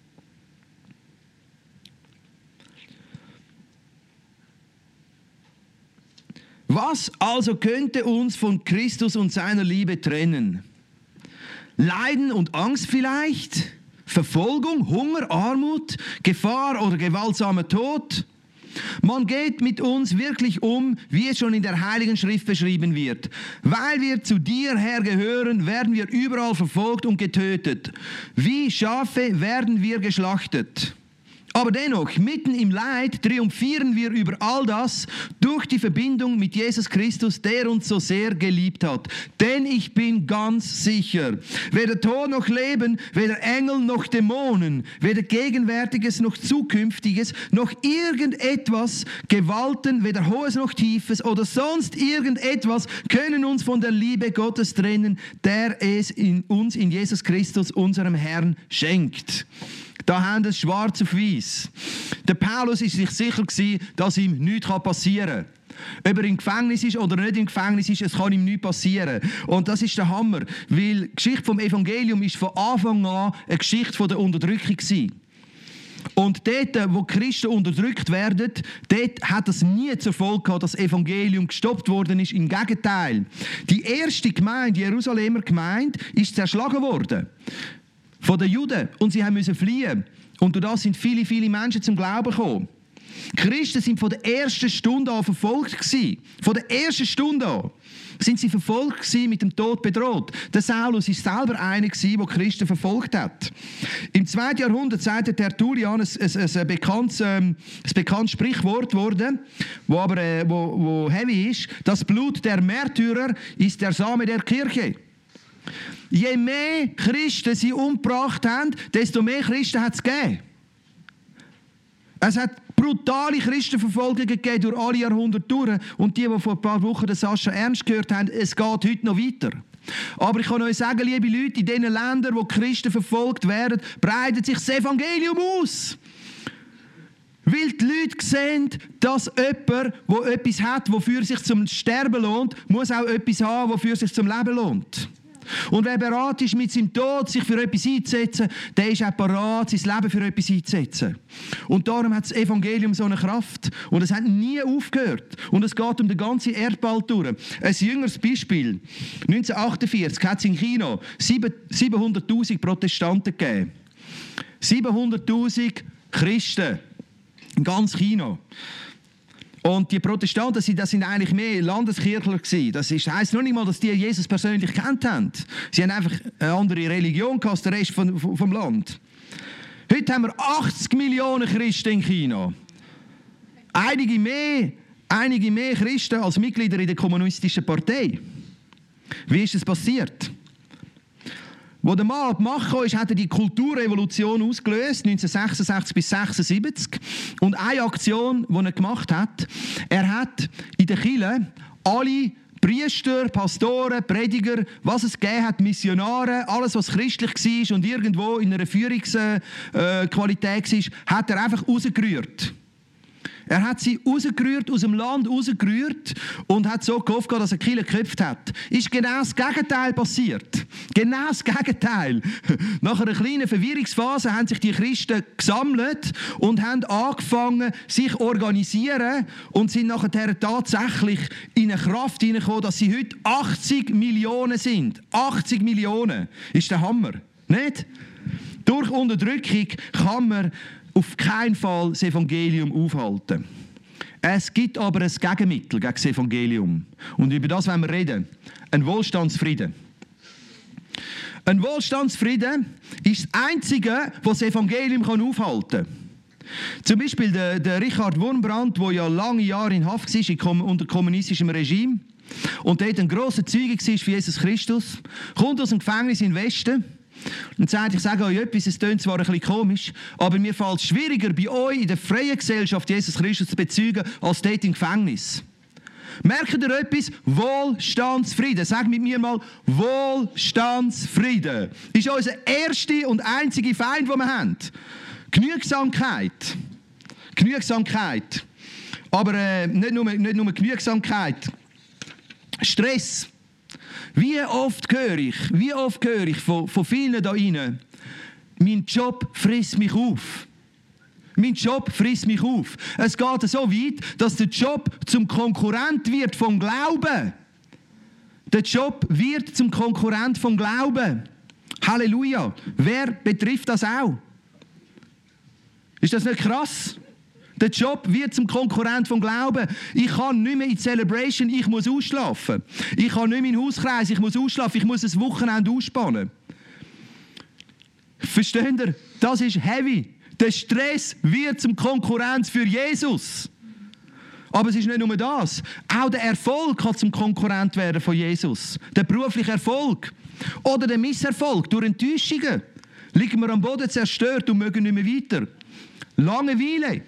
was also könnte uns von Christus und seiner Liebe trennen? Leiden und Angst vielleicht? Verfolgung, Hunger, Armut, Gefahr oder gewaltsamer Tod? Man geht mit uns wirklich um, wie es schon in der Heiligen Schrift beschrieben wird. Weil wir zu dir, Herr, gehören, werden wir überall verfolgt und getötet. Wie Schafe werden wir geschlachtet. Aber dennoch, mitten im Leid triumphieren wir über all das durch die Verbindung mit Jesus Christus, der uns so sehr geliebt hat. Denn ich bin ganz sicher, weder Tod noch Leben, weder Engel noch Dämonen, weder Gegenwärtiges noch Zukünftiges, noch irgendetwas, Gewalten, weder Hohes noch Tiefes oder sonst irgendetwas können uns von der Liebe Gottes trennen, der es uns in Jesus Christus, unserem Herrn, schenkt. Da haben wir es schwarz auf weiß. Der Paulus war sich sicher gewesen, dass ihm nichts passieren kann. Ob er im Gefängnis ist oder nicht im Gefängnis ist, es kann ihm nichts passieren. Und das ist der Hammer, weil die Geschichte vom Evangelium ist von Anfang an eine Geschichte von der Unterdrückung gewesen. Und dort, wo Christen unterdrückt werden, dort hat es nie zur Folge gehabt, dass das Evangelium gestoppt worden ist. Im Gegenteil. Die erste Gemeinde, die Jerusalemer Gemeinde, ist zerschlagen worden. Von den Juden. Und sie mussten fliehen. Und durch das sind viele, viele Menschen zum Glauben gekommen. Die Christen sind von der ersten Stunde an verfolgt gewesen. Von der ersten Stunde an sind sie verfolgt gewesen, mit dem Tod bedroht. Der Saulus war selber einer gewesen, der Christen verfolgt hat. Im 2. Jahrhundert sagte Tertullian ein bekanntes Sprichwort wurde, wo heavy ist: Das Blut der Märtyrer ist der Same der Kirche. Je mehr Christen sie umgebracht haben, desto mehr Christen hat es gegeben. Es hat brutale Christenverfolgungen gegeben durch alle Jahrhunderte durch. Und die vor ein paar Wochen den Sascha Ernst gehört haben, es geht heute noch weiter. Aber ich kann euch sagen, liebe Leute, in den Ländern, wo Christen verfolgt werden, breitet sich das Evangelium aus. Weil die Leute sehen, dass jemand, der etwas hat, wofür sich zum Sterben lohnt, muss auch etwas haben, wofür sich zum Leben lohnt. Und wer bereit ist, mit seinem Tod sich für etwas einzusetzen, der ist auch bereit, sein Leben für etwas einzusetzen. Und darum hat das Evangelium so eine Kraft. Und es hat nie aufgehört. Und es geht um den ganzen Erdball durch. Ein jüngeres Beispiel. 1948 hat es in China 700'000 Protestanten gegeben. 700'000 Christen in ganz China. Und die Protestanten, das sind eigentlich mehr Landeskirchler gewesen. Das heisst noch nicht mal, dass die Jesus persönlich kennt haben. Sie haben einfach eine andere Religion als der Rest vom Land. Heute haben wir 80 Millionen Christen in China. Einige mehr Christen als Mitglieder in der kommunistischen Partei. Wie ist das passiert? Wo der Mann an die Macht kam, hat er die Kulturrevolution ausgelöst, 1966 bis 1976. Und eine Aktion, die er gemacht hat, er hat in der Kirche alle Priester, Pastoren, Prediger, was es gegeben hat, Missionare, alles, was christlich war und irgendwo in einer Führungsqualität war, hat er einfach rausgerührt. Er hat sie rausgerührt, aus dem Land rausgerührt und hat so gehofft, dass er die Kirche geköpft hat. Ist genau das Gegenteil passiert. Genau das Gegenteil. Nach einer kleinen Verwirrungsphase haben sich die Christen gesammelt und haben angefangen, sich zu organisieren und sind nachher tatsächlich in eine Kraft hineingekommen, dass sie heute 80 Millionen sind. 80 Millionen. Ist der Hammer. Nicht? Durch Unterdrückung kann man auf keinen Fall das Evangelium aufhalten. Es gibt aber ein Gegenmittel gegen das Evangelium. Und über das wollen wir reden. Ein Wohlstandsfrieden. Ein Wohlstandsfrieden ist das Einzige, was das Evangelium aufhalten kann. Zum Beispiel der Richard Wurmbrand, der ja lange Jahre in Haft war, unter kommunistischem Regime, und dort ein grosser Zeuge war für Jesus Christus, kommt aus dem Gefängnis in den Westen und sagt, ich sage euch etwas, es klingt zwar ein bisschen komisch, aber mir fällt es schwieriger, bei euch in der freien Gesellschaft Jesus Christus zu bezeugen, als dort im Gefängnis. Merkt ihr etwas? Wohlstandsfrieden. Sag mit mir mal, Wohlstandsfrieden. Ist unser erster und einziger Feind, den wir haben. Genügsamkeit. Genügsamkeit. Aber nicht nur Genügsamkeit. Stress. Wie oft höre ich von vielen da rein, mein Job frisst mich auf. Mein Job frisst mich auf. Es geht so weit, dass der Job zum Konkurrent wird vom Glauben. Der Job wird zum Konkurrent vom Glauben. Halleluja. Wer betrifft das auch? Ist das nicht krass? Der Job wird zum Konkurrent vom Glauben. Ich kann nicht mehr in die Celebration, ich muss ausschlafen. Ich kann nicht mehr in den Hauskreis, ich muss ausschlafen, ich muss ein Wochenende ausspannen. Versteht ihr? Das ist heavy. Der Stress wird zum Konkurrenz für Jesus. Aber es ist nicht nur das. Auch der Erfolg kann zum Konkurrent werden von Jesus. Der berufliche Erfolg. Oder der Misserfolg durch Enttäuschungen. Liegen wir am Boden zerstört und mögen nicht mehr weiter. Langeweile.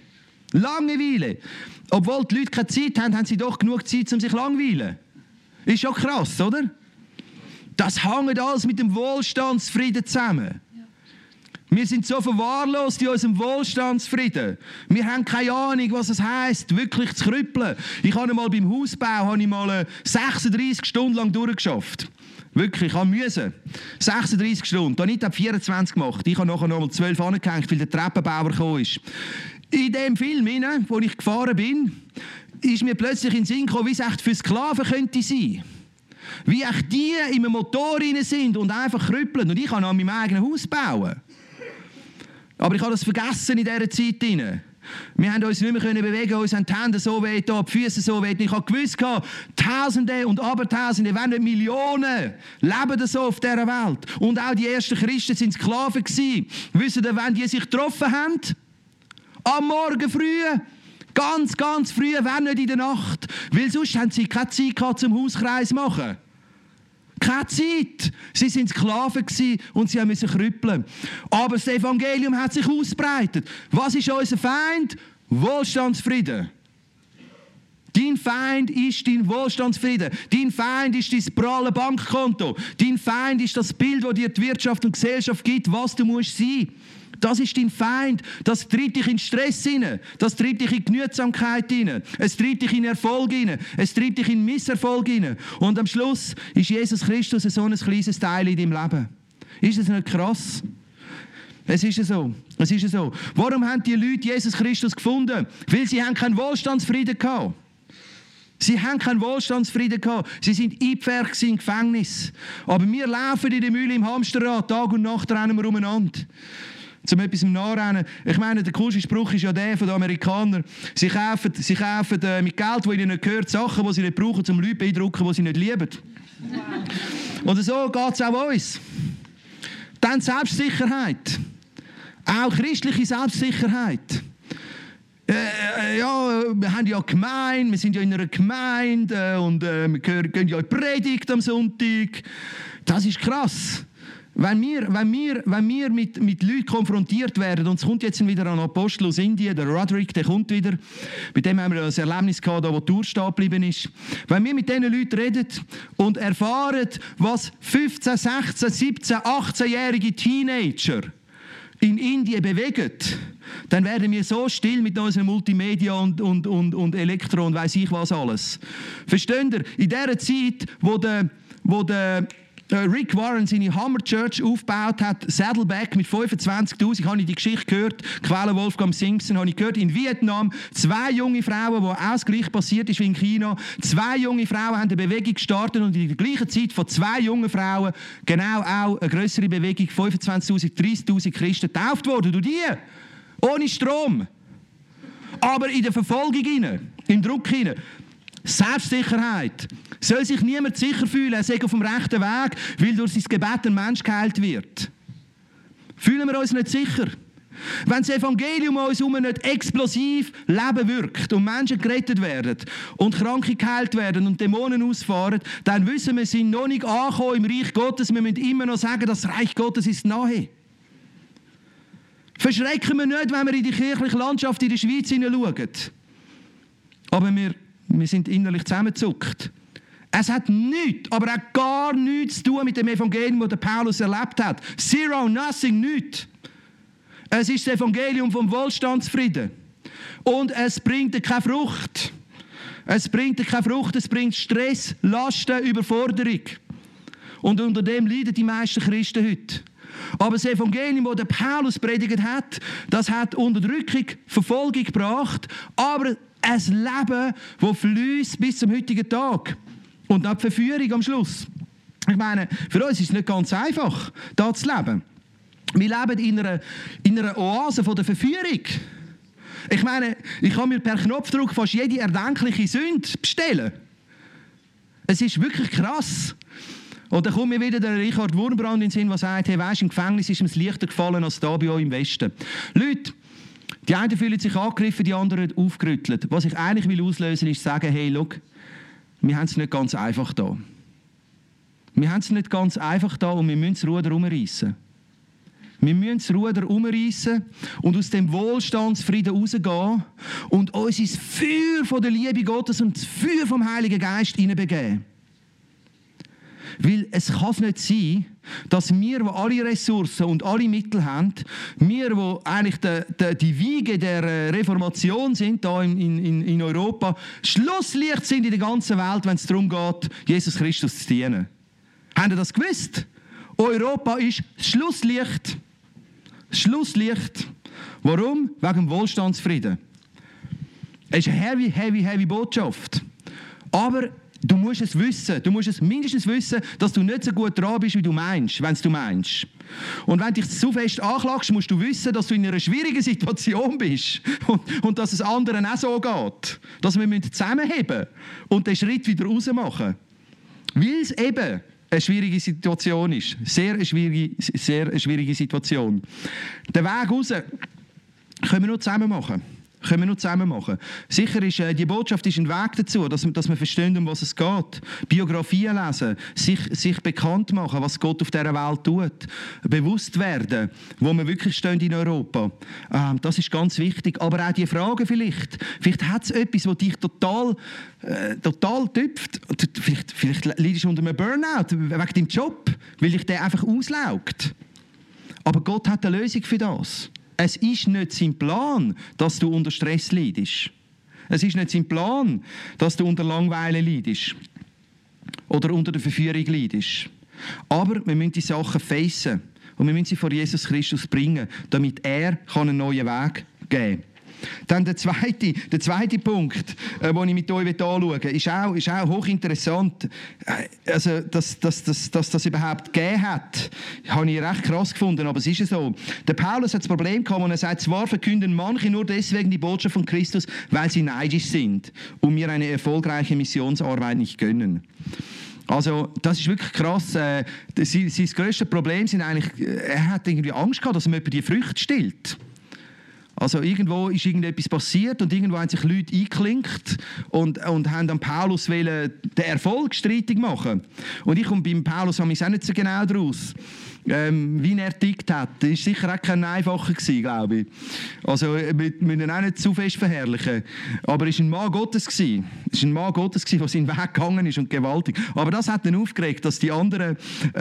Obwohl die Leute keine Zeit haben, haben sie doch genug Zeit, um sich langweilen. Ist schon krass, oder? Das hängt alles mit dem Wohlstandsfrieden zusammen. Wir sind so verwahrlost in unserem Wohlstandsfrieden. Wir haben keine Ahnung, was es heisst, wirklich zu krüppeln. Ich habe einmal beim Hausbau 36 Stunden lang durchgeschafft. Wirklich, ich musste. 36 Stunden. Anita hat 24 gemacht. Ich habe nachher noch mal 12 angehängt, weil der Treppenbauer gekommen ist. In dem Film, wo ich gefahren bin, ist mir plötzlich in den Sinn gekommen, wie es echt für Sklaven könnte sein. Wie echt die in einem Motor rein sind und einfach krüppeln. Und ich kann an meinem eigenen Haus bauen. Aber ich habe das vergessen in dieser Zeit. Wir haben uns nicht mehr bewegen, uns haben die Hände so weh, die Füße so weh. Ich habe gewusst, Tausende und Abertausende, wenn nicht Millionen, leben so auf dieser Welt. Und auch die ersten Christen waren Sklaven gewesen. Wissen ihr, wenn die sich getroffen haben? Am Morgen früh. Ganz früh, wenn nicht in der Nacht. Weil sonst haben sie keine Zeit gehabt, zum Hauskreis zu machen. Keine Zeit. Sie waren Sklaven und sie mussten krüppeln. Aber das Evangelium hat sich ausgebreitet. Was ist unser Feind? Wohlstandsfrieden. Dein Feind ist dein Wohlstandsfrieden. Dein Feind ist dein pralle Bankkonto. Dein Feind ist das Bild, das dir die Wirtschaft und die Gesellschaft gibt, was du musst sein. Das ist dein Feind. Das treibt dich in Stress hinein. Das treibt dich in Genügsamkeit hinein. Es treibt dich in Erfolg hinein. Es treibt dich in Misserfolg hinein. Und am Schluss ist Jesus Christus so ein kleines Teil in deinem Leben. Ist das nicht krass? Es ist so. Warum haben die Leute Jesus Christus gefunden? Weil sie haben keinen Wohlstandsfrieden gehabt. Sie haben keinen Wohlstandsfrieden gehabt. Sie sind eingepfercht im Gefängnis. Aber wir laufen in der Mühle im Hamsterrad. Tag und Nacht rennen wir umeinander. Zum etwas nachrennen. Ich meine, der coolste Spruch ist ja der von den Amerikanern. Sie kaufen mit Geld, das ihnen nicht gehört, Sachen, die sie nicht brauchen, um Leute beeindrucken, die sie nicht lieben. Wow. Und so geht es auch uns. Dann Selbstsicherheit. Auch christliche Selbstsicherheit. Wir haben ja Gemeinde, wir sind ja in einer Gemeinde und wir gehen ja in die Predigt am Sonntag. Das ist krass. Wenn wir mit Leuten konfrontiert werden, und es kommt jetzt wieder ein Apostel aus Indien, der Roderick, der kommt wieder, mit dem haben wir ein Erlebnis gehabt, wo die Tour stehen geblieben ist. Wenn wir mit diesen Leuten reden und erfahren, was 15, 16, 17, 18-jährige Teenager in Indien bewegen, dann werden wir so still mit unseren Multimedia und Elektro und weiss ich was alles. Versteht ihr? In dieser Zeit, wo der Rick Warren seine Hammer Church aufgebaut hat, Saddleback mit 25'000, habe ich die Geschichte gehört, Quelle Wolfgang Simpson, habe ich gehört, in Vietnam, 2 junge Frauen, wo auch das Gleiche passiert ist wie in China, 2 junge Frauen haben eine Bewegung gestartet und in der gleichen Zeit von 2 jungen Frauen genau auch eine grössere Bewegung, 25'000, 30'000 Christen getauft worden, durch die, ohne Strom, aber in der Verfolgung hinein, im Druck hinein. Selbstsicherheit. Soll sich niemand sicher fühlen, er sei auf dem rechten Weg, weil durch sein Gebet ein Mensch geheilt wird. Fühlen wir uns nicht sicher? Wenn das Evangelium an uns herum nicht explosiv Leben wirkt und Menschen gerettet werden und Kranke geheilt werden und Dämonen ausfahren, dann wissen wir sind noch nicht angekommen im Reich Gottes. Wir müssen immer noch sagen, das Reich Gottes ist nahe. Verschrecken wir nicht, wenn wir in die kirchliche Landschaft in der Schweiz hineinschauen. Aber wir sind innerlich zusammengezuckt. Es hat nichts, aber auch gar nichts zu tun mit dem Evangelium, das Paulus erlebt hat. Zero, nothing, nichts. Es ist das Evangelium vom Wohlstandsfrieden. Und es bringt keine Frucht. Es bringt dir keine Frucht, es bringt Stress, Lasten, Überforderung. Und unter dem leiden die meisten Christen heute. Aber das Evangelium, das der Paulus predigt hat, das hat Unterdrückung, Verfolgung gebracht, aber ein Leben, das fließt bis zum heutigen Tag. Und auch die Verführung am Schluss. Ich meine, für uns ist es nicht ganz einfach, da zu leben. Wir leben in einer Oase von der Verführung. Ich meine, ich kann mir per Knopfdruck fast jede erdenkliche Sünde bestellen. Es ist wirklich krass. Und dann kommt mir wieder der Richard Wurmbrand in den Sinn, der sagt, hey, weisst, im Gefängnis ist mir es leichter gefallen als da bei euch im Westen. Leute, die einen fühlen sich angegriffen, die anderen aufgerüttelt. Was ich eigentlich will auslösen, ist sagen, hey, schau, wir haben es nicht ganz einfach da. Wir haben es nicht ganz einfach da und wir müssen das Ruder umreißen. Wir müssen das Ruder umreißen und aus dem Wohlstandsfrieden rausgehen und uns ins Feuer von der Liebe Gottes und das Feuer vom Heiligen Geist hineinbegeben. Weil es kann nicht sein, dass wir, die alle Ressourcen und alle Mittel haben, wir, die eigentlich die Wiege der Reformation sind, hier in Europa, Schlusslicht sind in der ganzen Welt, wenn es darum geht, Jesus Christus zu dienen. Habt ihr das gewusst? Europa ist Schlusslicht. Schlusslicht. Warum? Wegen dem Wohlstandsfrieden. Es ist eine heavy Botschaft. Aber du musst es wissen. Du musst es mindestens wissen, dass du nicht so gut dran bist, wie du meinst, wenn du meinst. Und wenn du dich zu fest anklagst, musst du wissen, dass du in einer schwierigen Situation bist. Und dass es anderen auch so geht. Dass wir zusammenheben und den Schritt wieder rausmachen. Weil es eben eine schwierige Situation ist. Sehr eine schwierige Situation. Den Weg raus können wir nur zusammen machen. Sicher ist, die Botschaft ist ein Weg dazu, dass wir verstehen, um was es geht. Biografien lesen, sich bekannt machen, was Gott auf dieser Welt tut. Bewusst werden, wo wir wirklich stehen in Europa. Das ist ganz wichtig. Aber auch die Fragen vielleicht. Vielleicht hat es etwas, das dich total tüpft. Vielleicht leidest du unter einem Burnout wegen deinem Job, weil dich der einfach auslaugt. Aber Gott hat eine Lösung für das. Es ist nicht sein Plan, dass du unter Stress leidest. Es ist nicht sein Plan, dass du unter Langeweile leidest. Oder unter der Verführung leidest. Aber wir müssen die Sachen facen. Und wir müssen sie vor Jesus Christus bringen, damit er einen neuen Weg geben kann. Dann der zweite Punkt, den ich mit euch anschauen will, ist auch hochinteressant. Also, dass das überhaupt gegeben hat, habe ich recht krass gefunden, aber es ist so. Der Paulus hat das Problem gehabt, und er sagt, zwar verkünden manche nur deswegen die Botschaft von Christus, weil sie neidisch sind und mir eine erfolgreiche Missionsarbeit nicht gönnen. Also, das ist wirklich krass. Sein grösstes Problem sind eigentlich, er hat irgendwie Angst gehabt, dass ihm die Früchte stillt. Also irgendwo ist irgendetwas passiert und irgendwo haben sich Leute eingeklinkt und haben dann Paulus den Erfolg streitig machen. Und ich komme beim Paulus auch nicht so genau daraus, wie er tickt hat. Das war sicher auch kein einfacher gewesen, glaube ich. Also wir müssen ihn auch nicht zu fest verherrlichen. Aber er war ein Mann Gottes gewesen. Es war ein Mann Gottes gewesen, der seinen Weg gegangen ist und gewaltig. Aber das hat ihn aufgeregt, dass die anderen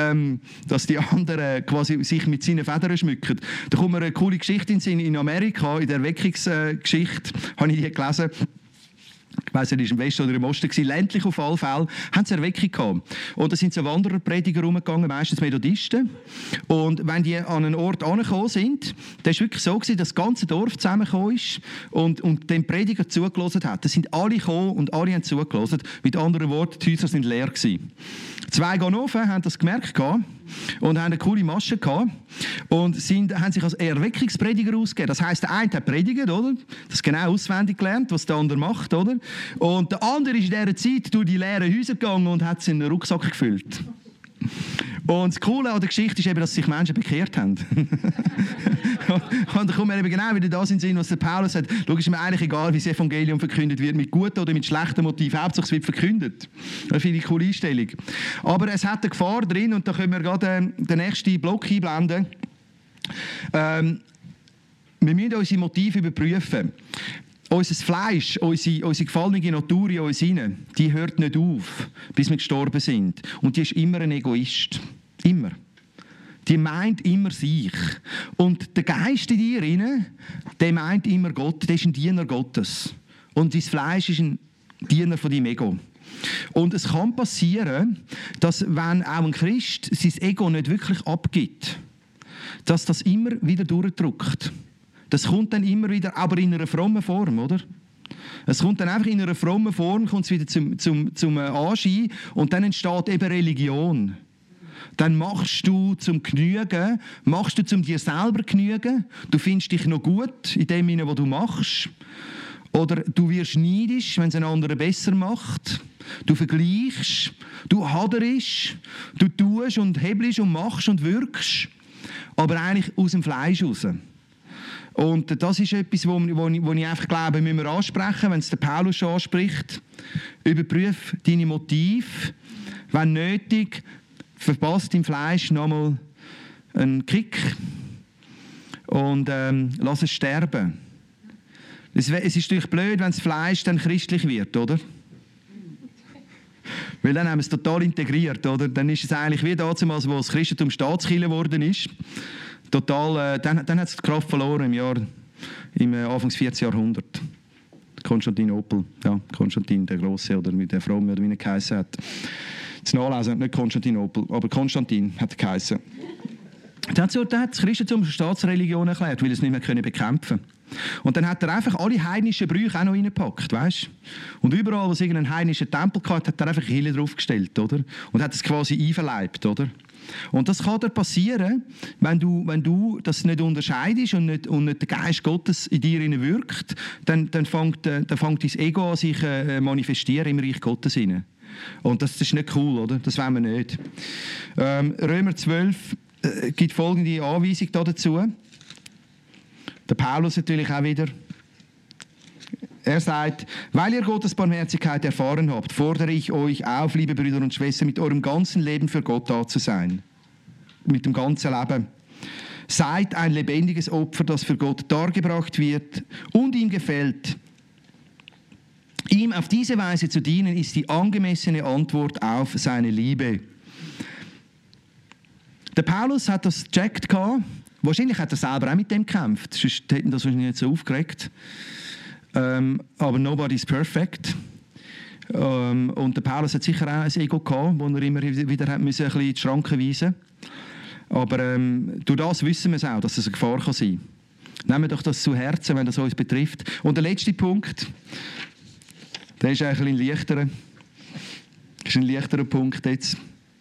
quasi sich mit seinen Federn schmücken. Da kommt mir eine coole Geschichte in Amerika, in der Erweckungsgeschichte, habe ich die gelesen. Ich weiss nicht, im Westen oder im Osten gewesen, ländlich auf alle Fälle, haben sie Erweckung gehabt. Und da sind so Wandererprediger rumgegangen, meistens Methodisten. Und wenn die an einen Ort angekommen sind, dann war es wirklich so gewesen, dass das ganze Dorf zusammengekommen ist und dem Prediger zugelassen hat. Da sind alle gekommen und alle haben zugelassen. Mit anderen Worten, die Häuser waren leer gewesen. 2 Ganoven haben das gemerkt gehabt und haben eine coole Masche gehabt und haben sich als Erweckungsprediger ausgegeben. Das heisst, der eine hat predigt, oder? Das genau auswendig gelernt, was der andere macht, oder? Und der andere ist in dieser Zeit durch die leeren Häuser gegangen und hat sie in einen Rucksack gefüllt. Und das Coole an der Geschichte ist eben, dass sich Menschen bekehrt haben. Und da kommen wir eben genau wieder das in den Sinn, was der Paulus sagt. Schau, ist mir eigentlich egal, wie das Evangelium verkündet wird, mit guten oder mit schlechten Motiven. Hauptsache es wird verkündet. Das finde ich eine coole Einstellung. Aber es hat eine Gefahr drin, und da können wir gerade den nächsten Block einblenden. Wir müssen unsere Motive überprüfen. Unser Fleisch, unsere gefallene Natur in uns hinein, die hört nicht auf, bis wir gestorben sind. Und die ist immer ein Egoist. Immer. Die meint immer sich. Und der Geist in dir hinein, der meint immer Gott, der ist ein Diener Gottes. Und dein Fleisch ist ein Diener von deinem Ego. Und es kann passieren, dass wenn auch ein Christ sein Ego nicht wirklich abgibt, dass das immer wieder durchdrückt. Das kommt dann immer wieder, aber in einer frommen Form, oder? Es kommt dann einfach in einer frommen Form, kommt es wieder zum Anschein und dann entsteht eben Religion. Dann machst du zum Genügen, machst du zum dir selber Genügen, du findest dich noch gut in dem, was du machst. Oder du wirst neidisch, wenn es ein anderer besser macht. Du vergleichst, du haderisch, du tust und hebelst und machst und wirkst, aber eigentlich aus dem Fleisch raus. Und das ist etwas, wo ich einfach glaube, müssen wir ansprechen, wenn es der Paulus schon anspricht. Überprüf deine Motive, wenn nötig, verpasst im Fleisch nochmal einen Kick und lass es sterben. Es ist natürlich blöd, wenn das Fleisch dann christlich wird, oder? Weil dann haben wir es total integriert, oder? Dann ist es eigentlich wie damals, wo das Christentum Staatskirche geworden ist. Total, dann hat es die Kraft verloren im Anfangs 14. Jahrhundert. Konstantinopel, ja, Konstantin der Große oder wie der Fromme oder wie er geheißen hat. Das Nachlesen, nicht Konstantinopel, aber Konstantin hat er geheißen. Dann hat das Christentum Staatsreligion erklärt, weil er es nicht mehr bekämpfen konnte. Und dann hat er einfach alle heidnischen Brüche auch noch reingepackt, weißt? Und überall, wo es irgendeinen heidnischen Tempel gab, hat er einfach eine Kille draufgestellt, oder? Und hat es quasi einverleibt, oder? Und das kann dir passieren, wenn du das nicht unterscheidest und nicht der Geist Gottes in dir wirkt, dann fängt dein Ego an sich manifestieren im Reich Gottes hinein. Und das ist nicht cool, oder? Das wollen wir nicht. Römer 12 gibt folgende Anweisung dazu. Der Paulus natürlich auch wieder. Er sagt, weil ihr Gottes Barmherzigkeit erfahren habt, fordere ich euch auf, liebe Brüder und Schwestern, mit eurem ganzen Leben für Gott da zu sein. Mit dem ganzen Leben. Seid ein lebendiges Opfer, das für Gott dargebracht wird und ihm gefällt. Ihm auf diese Weise zu dienen, ist die angemessene Antwort auf seine Liebe. Der Paulus hat das gecheckt gehabt. Wahrscheinlich hat er selber auch mit dem gekämpft, sonst hätte ihn das wahrscheinlich nicht so aufgeregt. Aber nobody's perfect. Und der Paulus hat sicher auch ein Ego gehabt, wo er immer wieder ein bisschen in die Schranken weisen musste. Aber durch das wissen wir es auch, dass es eine Gefahr kann sein kann. Nehmen wir doch das zu Herzen, wenn das uns betrifft. Und der letzte Punkt, der ist eigentlich ein leichterer Punkt jetzt.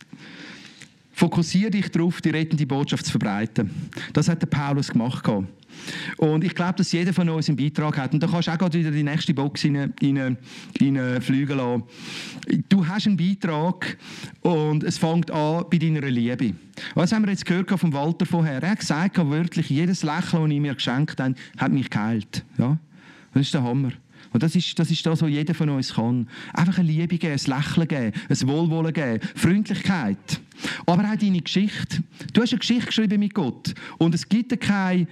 Fokussiere dich darauf, die rettende Botschaft zu verbreiten. Das hat der Paulus gemacht. Und ich glaube, dass jeder von uns einen Beitrag hat. Und da kannst du auch gerade wieder die nächste Box fliegen lassen. Du hast einen Beitrag und es fängt an bei deiner Liebe. Was haben wir jetzt gehört vom Walter vorher? Er hat gesagt, wörtlich, jedes Lächeln, das ich mir geschenkt habe, hat mich geheilt. Ja? Das ist der Hammer. Und das ist das, was jeder von uns kann. Einfach eine Liebe geben, ein Lächeln geben, ein Wohlwollen geben, Freundlichkeit. Aber auch deine Geschichte. Du hast eine Geschichte geschrieben mit Gott. Und es gibt keine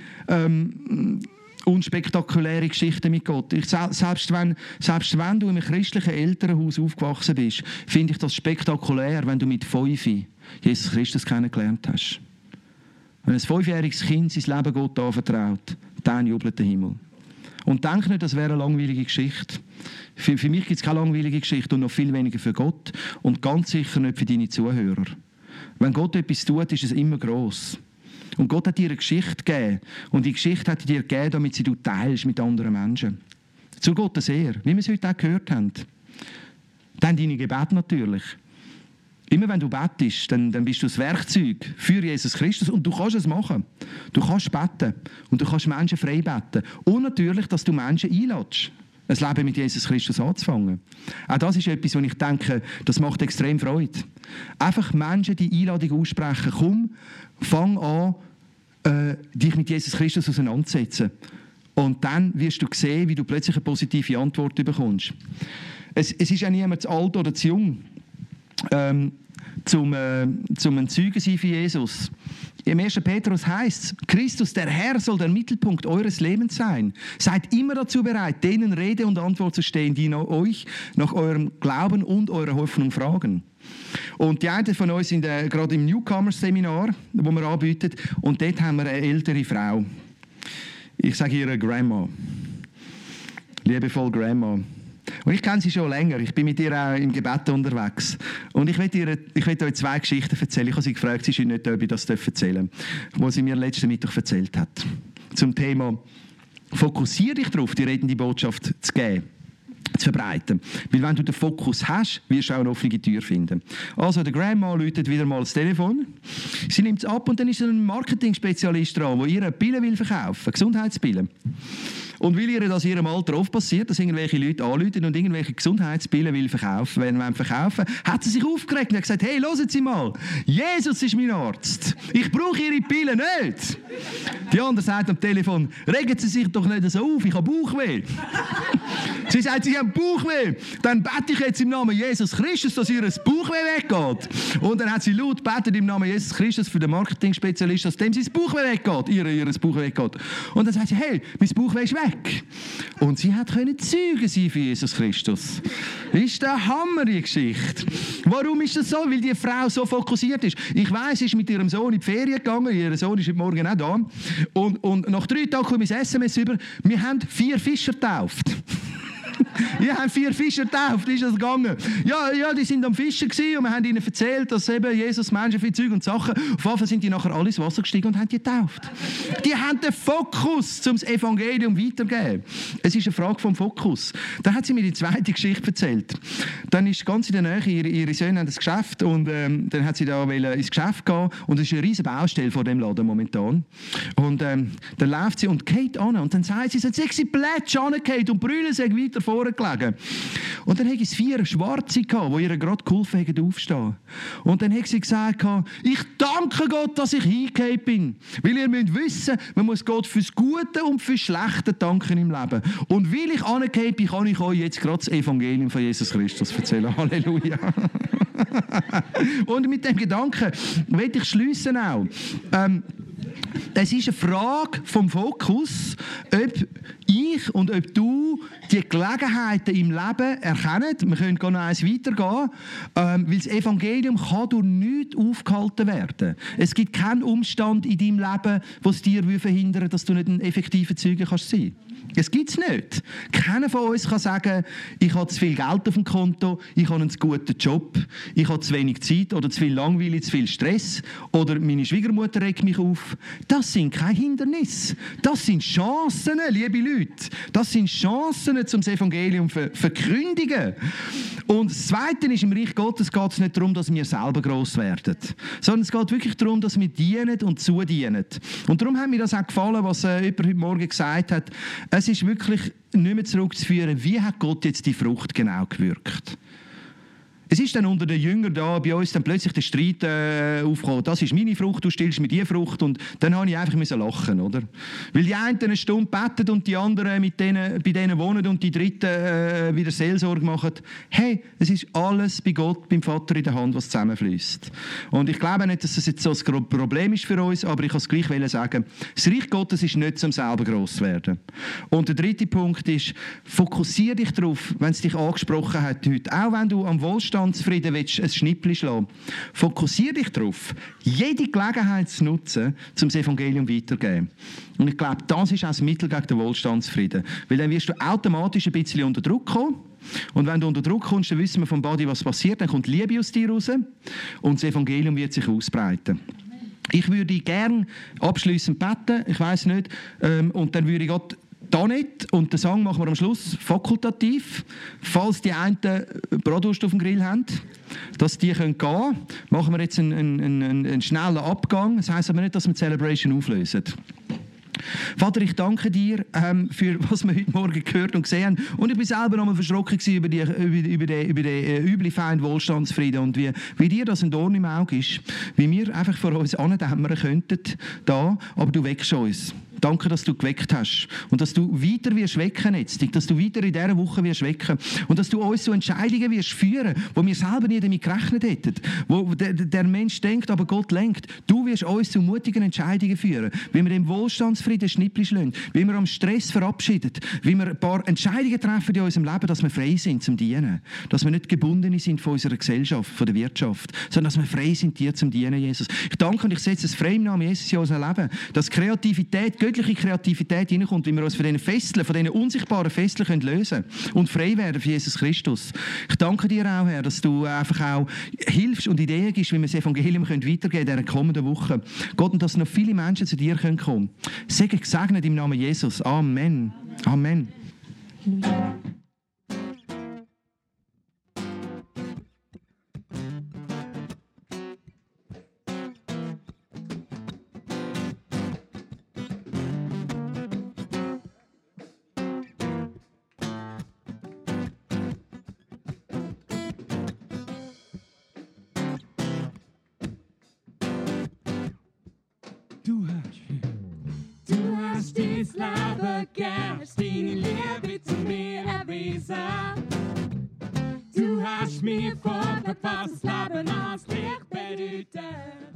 unspektakuläre Geschichte mit Gott. Selbst wenn du in einem christlichen Elternhaus aufgewachsen bist, finde ich das spektakulär, wenn du mit 5 Jesus Christus kennengelernt hast. Wenn ein 5-jähriges Kind sein Leben Gott anvertraut, dann jubelt der Himmel. Und denk nicht, das wäre eine langweilige Geschichte. Für mich gibt es keine langweilige Geschichte und noch viel weniger für Gott und ganz sicher nicht für deine Zuhörer. Wenn Gott etwas tut, ist es immer gross. Und Gott hat dir eine Geschichte gegeben und die Geschichte hat dir gegeben, damit sie du teilst mit anderen Menschen. Zu Gottes Ehre, wie wir es heute auch gehört haben. Dann deine Gebete natürlich. Immer wenn du betest, dann bist du das Werkzeug für Jesus Christus und du kannst es machen. Du kannst beten und du kannst Menschen frei beten. Und natürlich, dass du Menschen einlädst, ein Leben mit Jesus Christus anzufangen. Auch das ist etwas, wo ich denke, das macht extrem Freude. Einfach Menschen die Einladung aussprechen. Komm, fang an, dich mit Jesus Christus auseinanderzusetzen. Und dann wirst du sehen, wie du plötzlich eine positive Antwort bekommst. Es ist ja niemand zu alt oder zu jung, zum ein Zeuge sein für Jesus. Im 1. Petrus heißt es, Christus, der Herr, soll der Mittelpunkt eures Lebens sein. Seid immer dazu bereit, denen Rede und Antwort zu stehen, die euch nach eurem Glauben und eurer Hoffnung fragen. Und die einen von uns sind gerade im Newcomer-Seminar, das wir anbieten, und dort haben wir eine ältere Frau. Ich sage ihr Grandma. Liebevoll Grandma. Und ich kenne sie schon länger. Ich bin mit ihr auch im Gebet unterwegs. Und ich will euch 2 Geschichten erzählen. Ich habe sie gefragt, sie ist nicht, ob ich das erzählen darf, was sie mir letzten Mittwoch erzählt hat. Zum Thema «Fokussiere dich darauf, die redende Botschaft zu geben». Zu verbreiten. Weil wenn du den Fokus hast, wirst du auch eine offene Tür finden. Also der Grandma läutet wieder mal das Telefon. Sie nimmt es ab und dann ist ein Marketing-Spezialist dran, der ihr Pillen will verkaufen, Gesundheitspillen. Und weil ihr das in ihrem Alter oft passiert, dass irgendwelche Leute anrufen und irgendwelche Gesundheitspillen will verkaufen, hat sie sich aufgeregt und hat gesagt, hey, hören Sie mal, Jesus ist mein Arzt. Ich brauche Ihre Pillen nicht. Die andere sagt am Telefon, regen Sie sich doch nicht so auf, ich habe Bauchweh. Sie sagt, Sie haben Bauchweh. Dann bete ich jetzt im Namen Jesus Christus, dass Ihr Bauchweh weggeht. Und dann hat sie laut betet im Namen Jesus Christus für den Marketing-Spezialist, dass dem sein Bauchweh weggeht. Ihr Bauchweh weggeht. Und dann sagt sie, hey, mein Bauchweh ist weg. Und sie hat können Zeuge sein für Jesus Christus. Das ist der Hammer, die Geschichte. Warum ist das so? Weil die Frau so fokussiert ist. Ich weiss, sie ist mit ihrem Sohn in die Ferien gegangen. Ihr Sohn ist heute Morgen auch da. Und nach 3 Tagen komme ich ein SMS über. Wir haben 4 Fischer getauft. Wir haben 4 Fischer getauft, ist das gegangen? Ja, die sind am Fischen gewesen und wir haben ihnen erzählt, dass eben Jesus Menschen für Zeug und Sachen. Auf jeden Fall sind die nachher alle ins Wasser gestiegen und haben die getauft. Die haben den Fokus zum Evangelium weitergeben. Es ist eine Frage vom Fokus. Dann hat sie mir die zweite Geschichte erzählt. Dann ist ganz in der Nähe, ihre Söhne haben das Geschäft und dann hat sie da ins Geschäft gehen und es ist eine riesige Baustelle vor dem Laden momentan. Und dann läuft sie und geht an und dann sagt sie, sie Plätsch angeht und Brüllen sei weiter vorgelegen. Und dann hatte es 4 Schwarze, die ihr gerade geholfen haben, aufzustehen. Und dann hat sie gesagt, ich danke Gott, dass ich hingefallen bin. Weil ihr müsst wissen, man muss Gott fürs Gute und fürs Schlechte danken im Leben. Und weil ich hingefallen bin, kann ich euch jetzt gerade das Evangelium von Jesus Christus erzählen. Halleluja. Und mit dem Gedanken will ich schliessen auch. Es ist eine Frage vom Fokus, ob ich und ob du die Gelegenheiten im Leben erkennen. Wir können noch eins weitergehen, weil das Evangelium kann durch nichts aufgehalten werden. Es gibt keinen Umstand in deinem Leben, der es dir verhindern will, dass du nicht ein effektiver Zeuge kannst sein. Es gibt es nicht. Keiner von uns kann sagen, ich habe zu viel Geld auf dem Konto, ich habe einen guten Job, ich habe zu wenig Zeit oder zu viel Langweile, zu viel Stress oder meine Schwiegermutter regt mich auf. Das sind keine Hindernisse. Das sind Chancen, liebe Leute. Das sind Chancen, um das Evangelium zu verkündigen. Und das Zweite ist, im Reich Gottes geht es nicht darum, dass wir selber gross werden, sondern es geht wirklich darum, dass wir dienen und zudienen. Und darum hat mir das auch gefallen, was jemand heute Morgen gesagt hat. Es ist wirklich nicht mehr zurückzuführen, wie hat Gott jetzt die Frucht genau gewirkt. Es ist dann unter den Jüngern da bei uns dann plötzlich der Streit aufgekommen. Das ist meine Frucht, du stillst mir die Frucht. Und dann musste ich einfach lachen, oder? Weil die einen eine Stunde beten und die anderen bei denen wohnen und die Dritten wieder Seelsorge machen. Hey, es ist alles bei Gott, beim Vater in der Hand, was zusammenfließt. Und ich glaube nicht, dass das jetzt so ein Problem ist für uns, aber ich kann es gleich sagen. Das Reich Gottes ist nicht zum selber gross zu werden. Und der 3. Punkt ist, fokussiere dich darauf, wenn es dich angesprochen hat heute. Auch wenn du am Wohlstand Zufrieden willst, ein Schnippchen schlagen. Fokussiere dich darauf, jede Gelegenheit zu nutzen, um das Evangelium weiterzugeben. Und ich glaube, das ist auch das Mittel gegen den Wohlstandsfrieden. Weil dann wirst du automatisch ein bisschen unter Druck kommen. Und wenn du unter Druck kommst, dann wissen wir vom Body, was passiert. Dann kommt Liebe aus dir raus und das Evangelium wird sich ausbreiten. Ich würde gerne abschliessend beten, ich weiss nicht, und dann würde ich Gott da nicht. Und den Song machen wir am Schluss fakultativ. Falls die einen Bratwurst auf dem Grill haben, dass die gehen können, machen wir jetzt einen schnellen Abgang. Das heisst aber nicht, dass wir die Celebration auflösen. Vater, ich danke dir für was wir heute Morgen gehört und gesehen haben. Und ich bin selber noch mal verschrocken über den üblen Feind Wohlstandsfrieden und wie dir das ein Dorn im Auge ist. Wie wir einfach vor uns andämmern könnten, da, aber du weckst uns. Danke, dass du geweckt hast und dass du weiter wirst wecken jetzt, dass du weiter in dieser Woche wirst wecken und dass du uns zu Entscheidungen wirst führen, wo wir selber nie damit gerechnet hätten, wo der Mensch denkt, aber Gott lenkt. Du wirst uns zu mutigen Entscheidungen führen, wie wir im Wohlstandsfrieden Schnippli schlagen, wie wir am Stress verabschieden, wie wir ein paar Entscheidungen treffen in unserem Leben, dass wir frei sind zum Dienen, dass wir nicht gebunden sind von unserer Gesellschaft, von der Wirtschaft, sondern dass wir frei sind, dir zum Dienen, Jesus. Ich danke und ich setze es frei im Namen Jesus in unser Leben, dass Kreativität göttliche Kreativität hineinkommt, wie wir uns von diesen Fesseln, von diesen unsichtbaren Fesseln lösen können und frei werden für Jesus Christus. Ich danke dir auch, Herr, dass du einfach auch hilfst und Ideen gibst, wie wir das Evangelium weitergeben können in dieser kommenden Woche. Gott, und dass noch viele Menschen zu dir kommen können. Segen gesegnet im Namen Jesus. Amen. Amen. Du hast dies Leben gern, deine Liebe zu mir erwiesen. Du hast mir vorgepasst, das Leben als Licht bedeutet.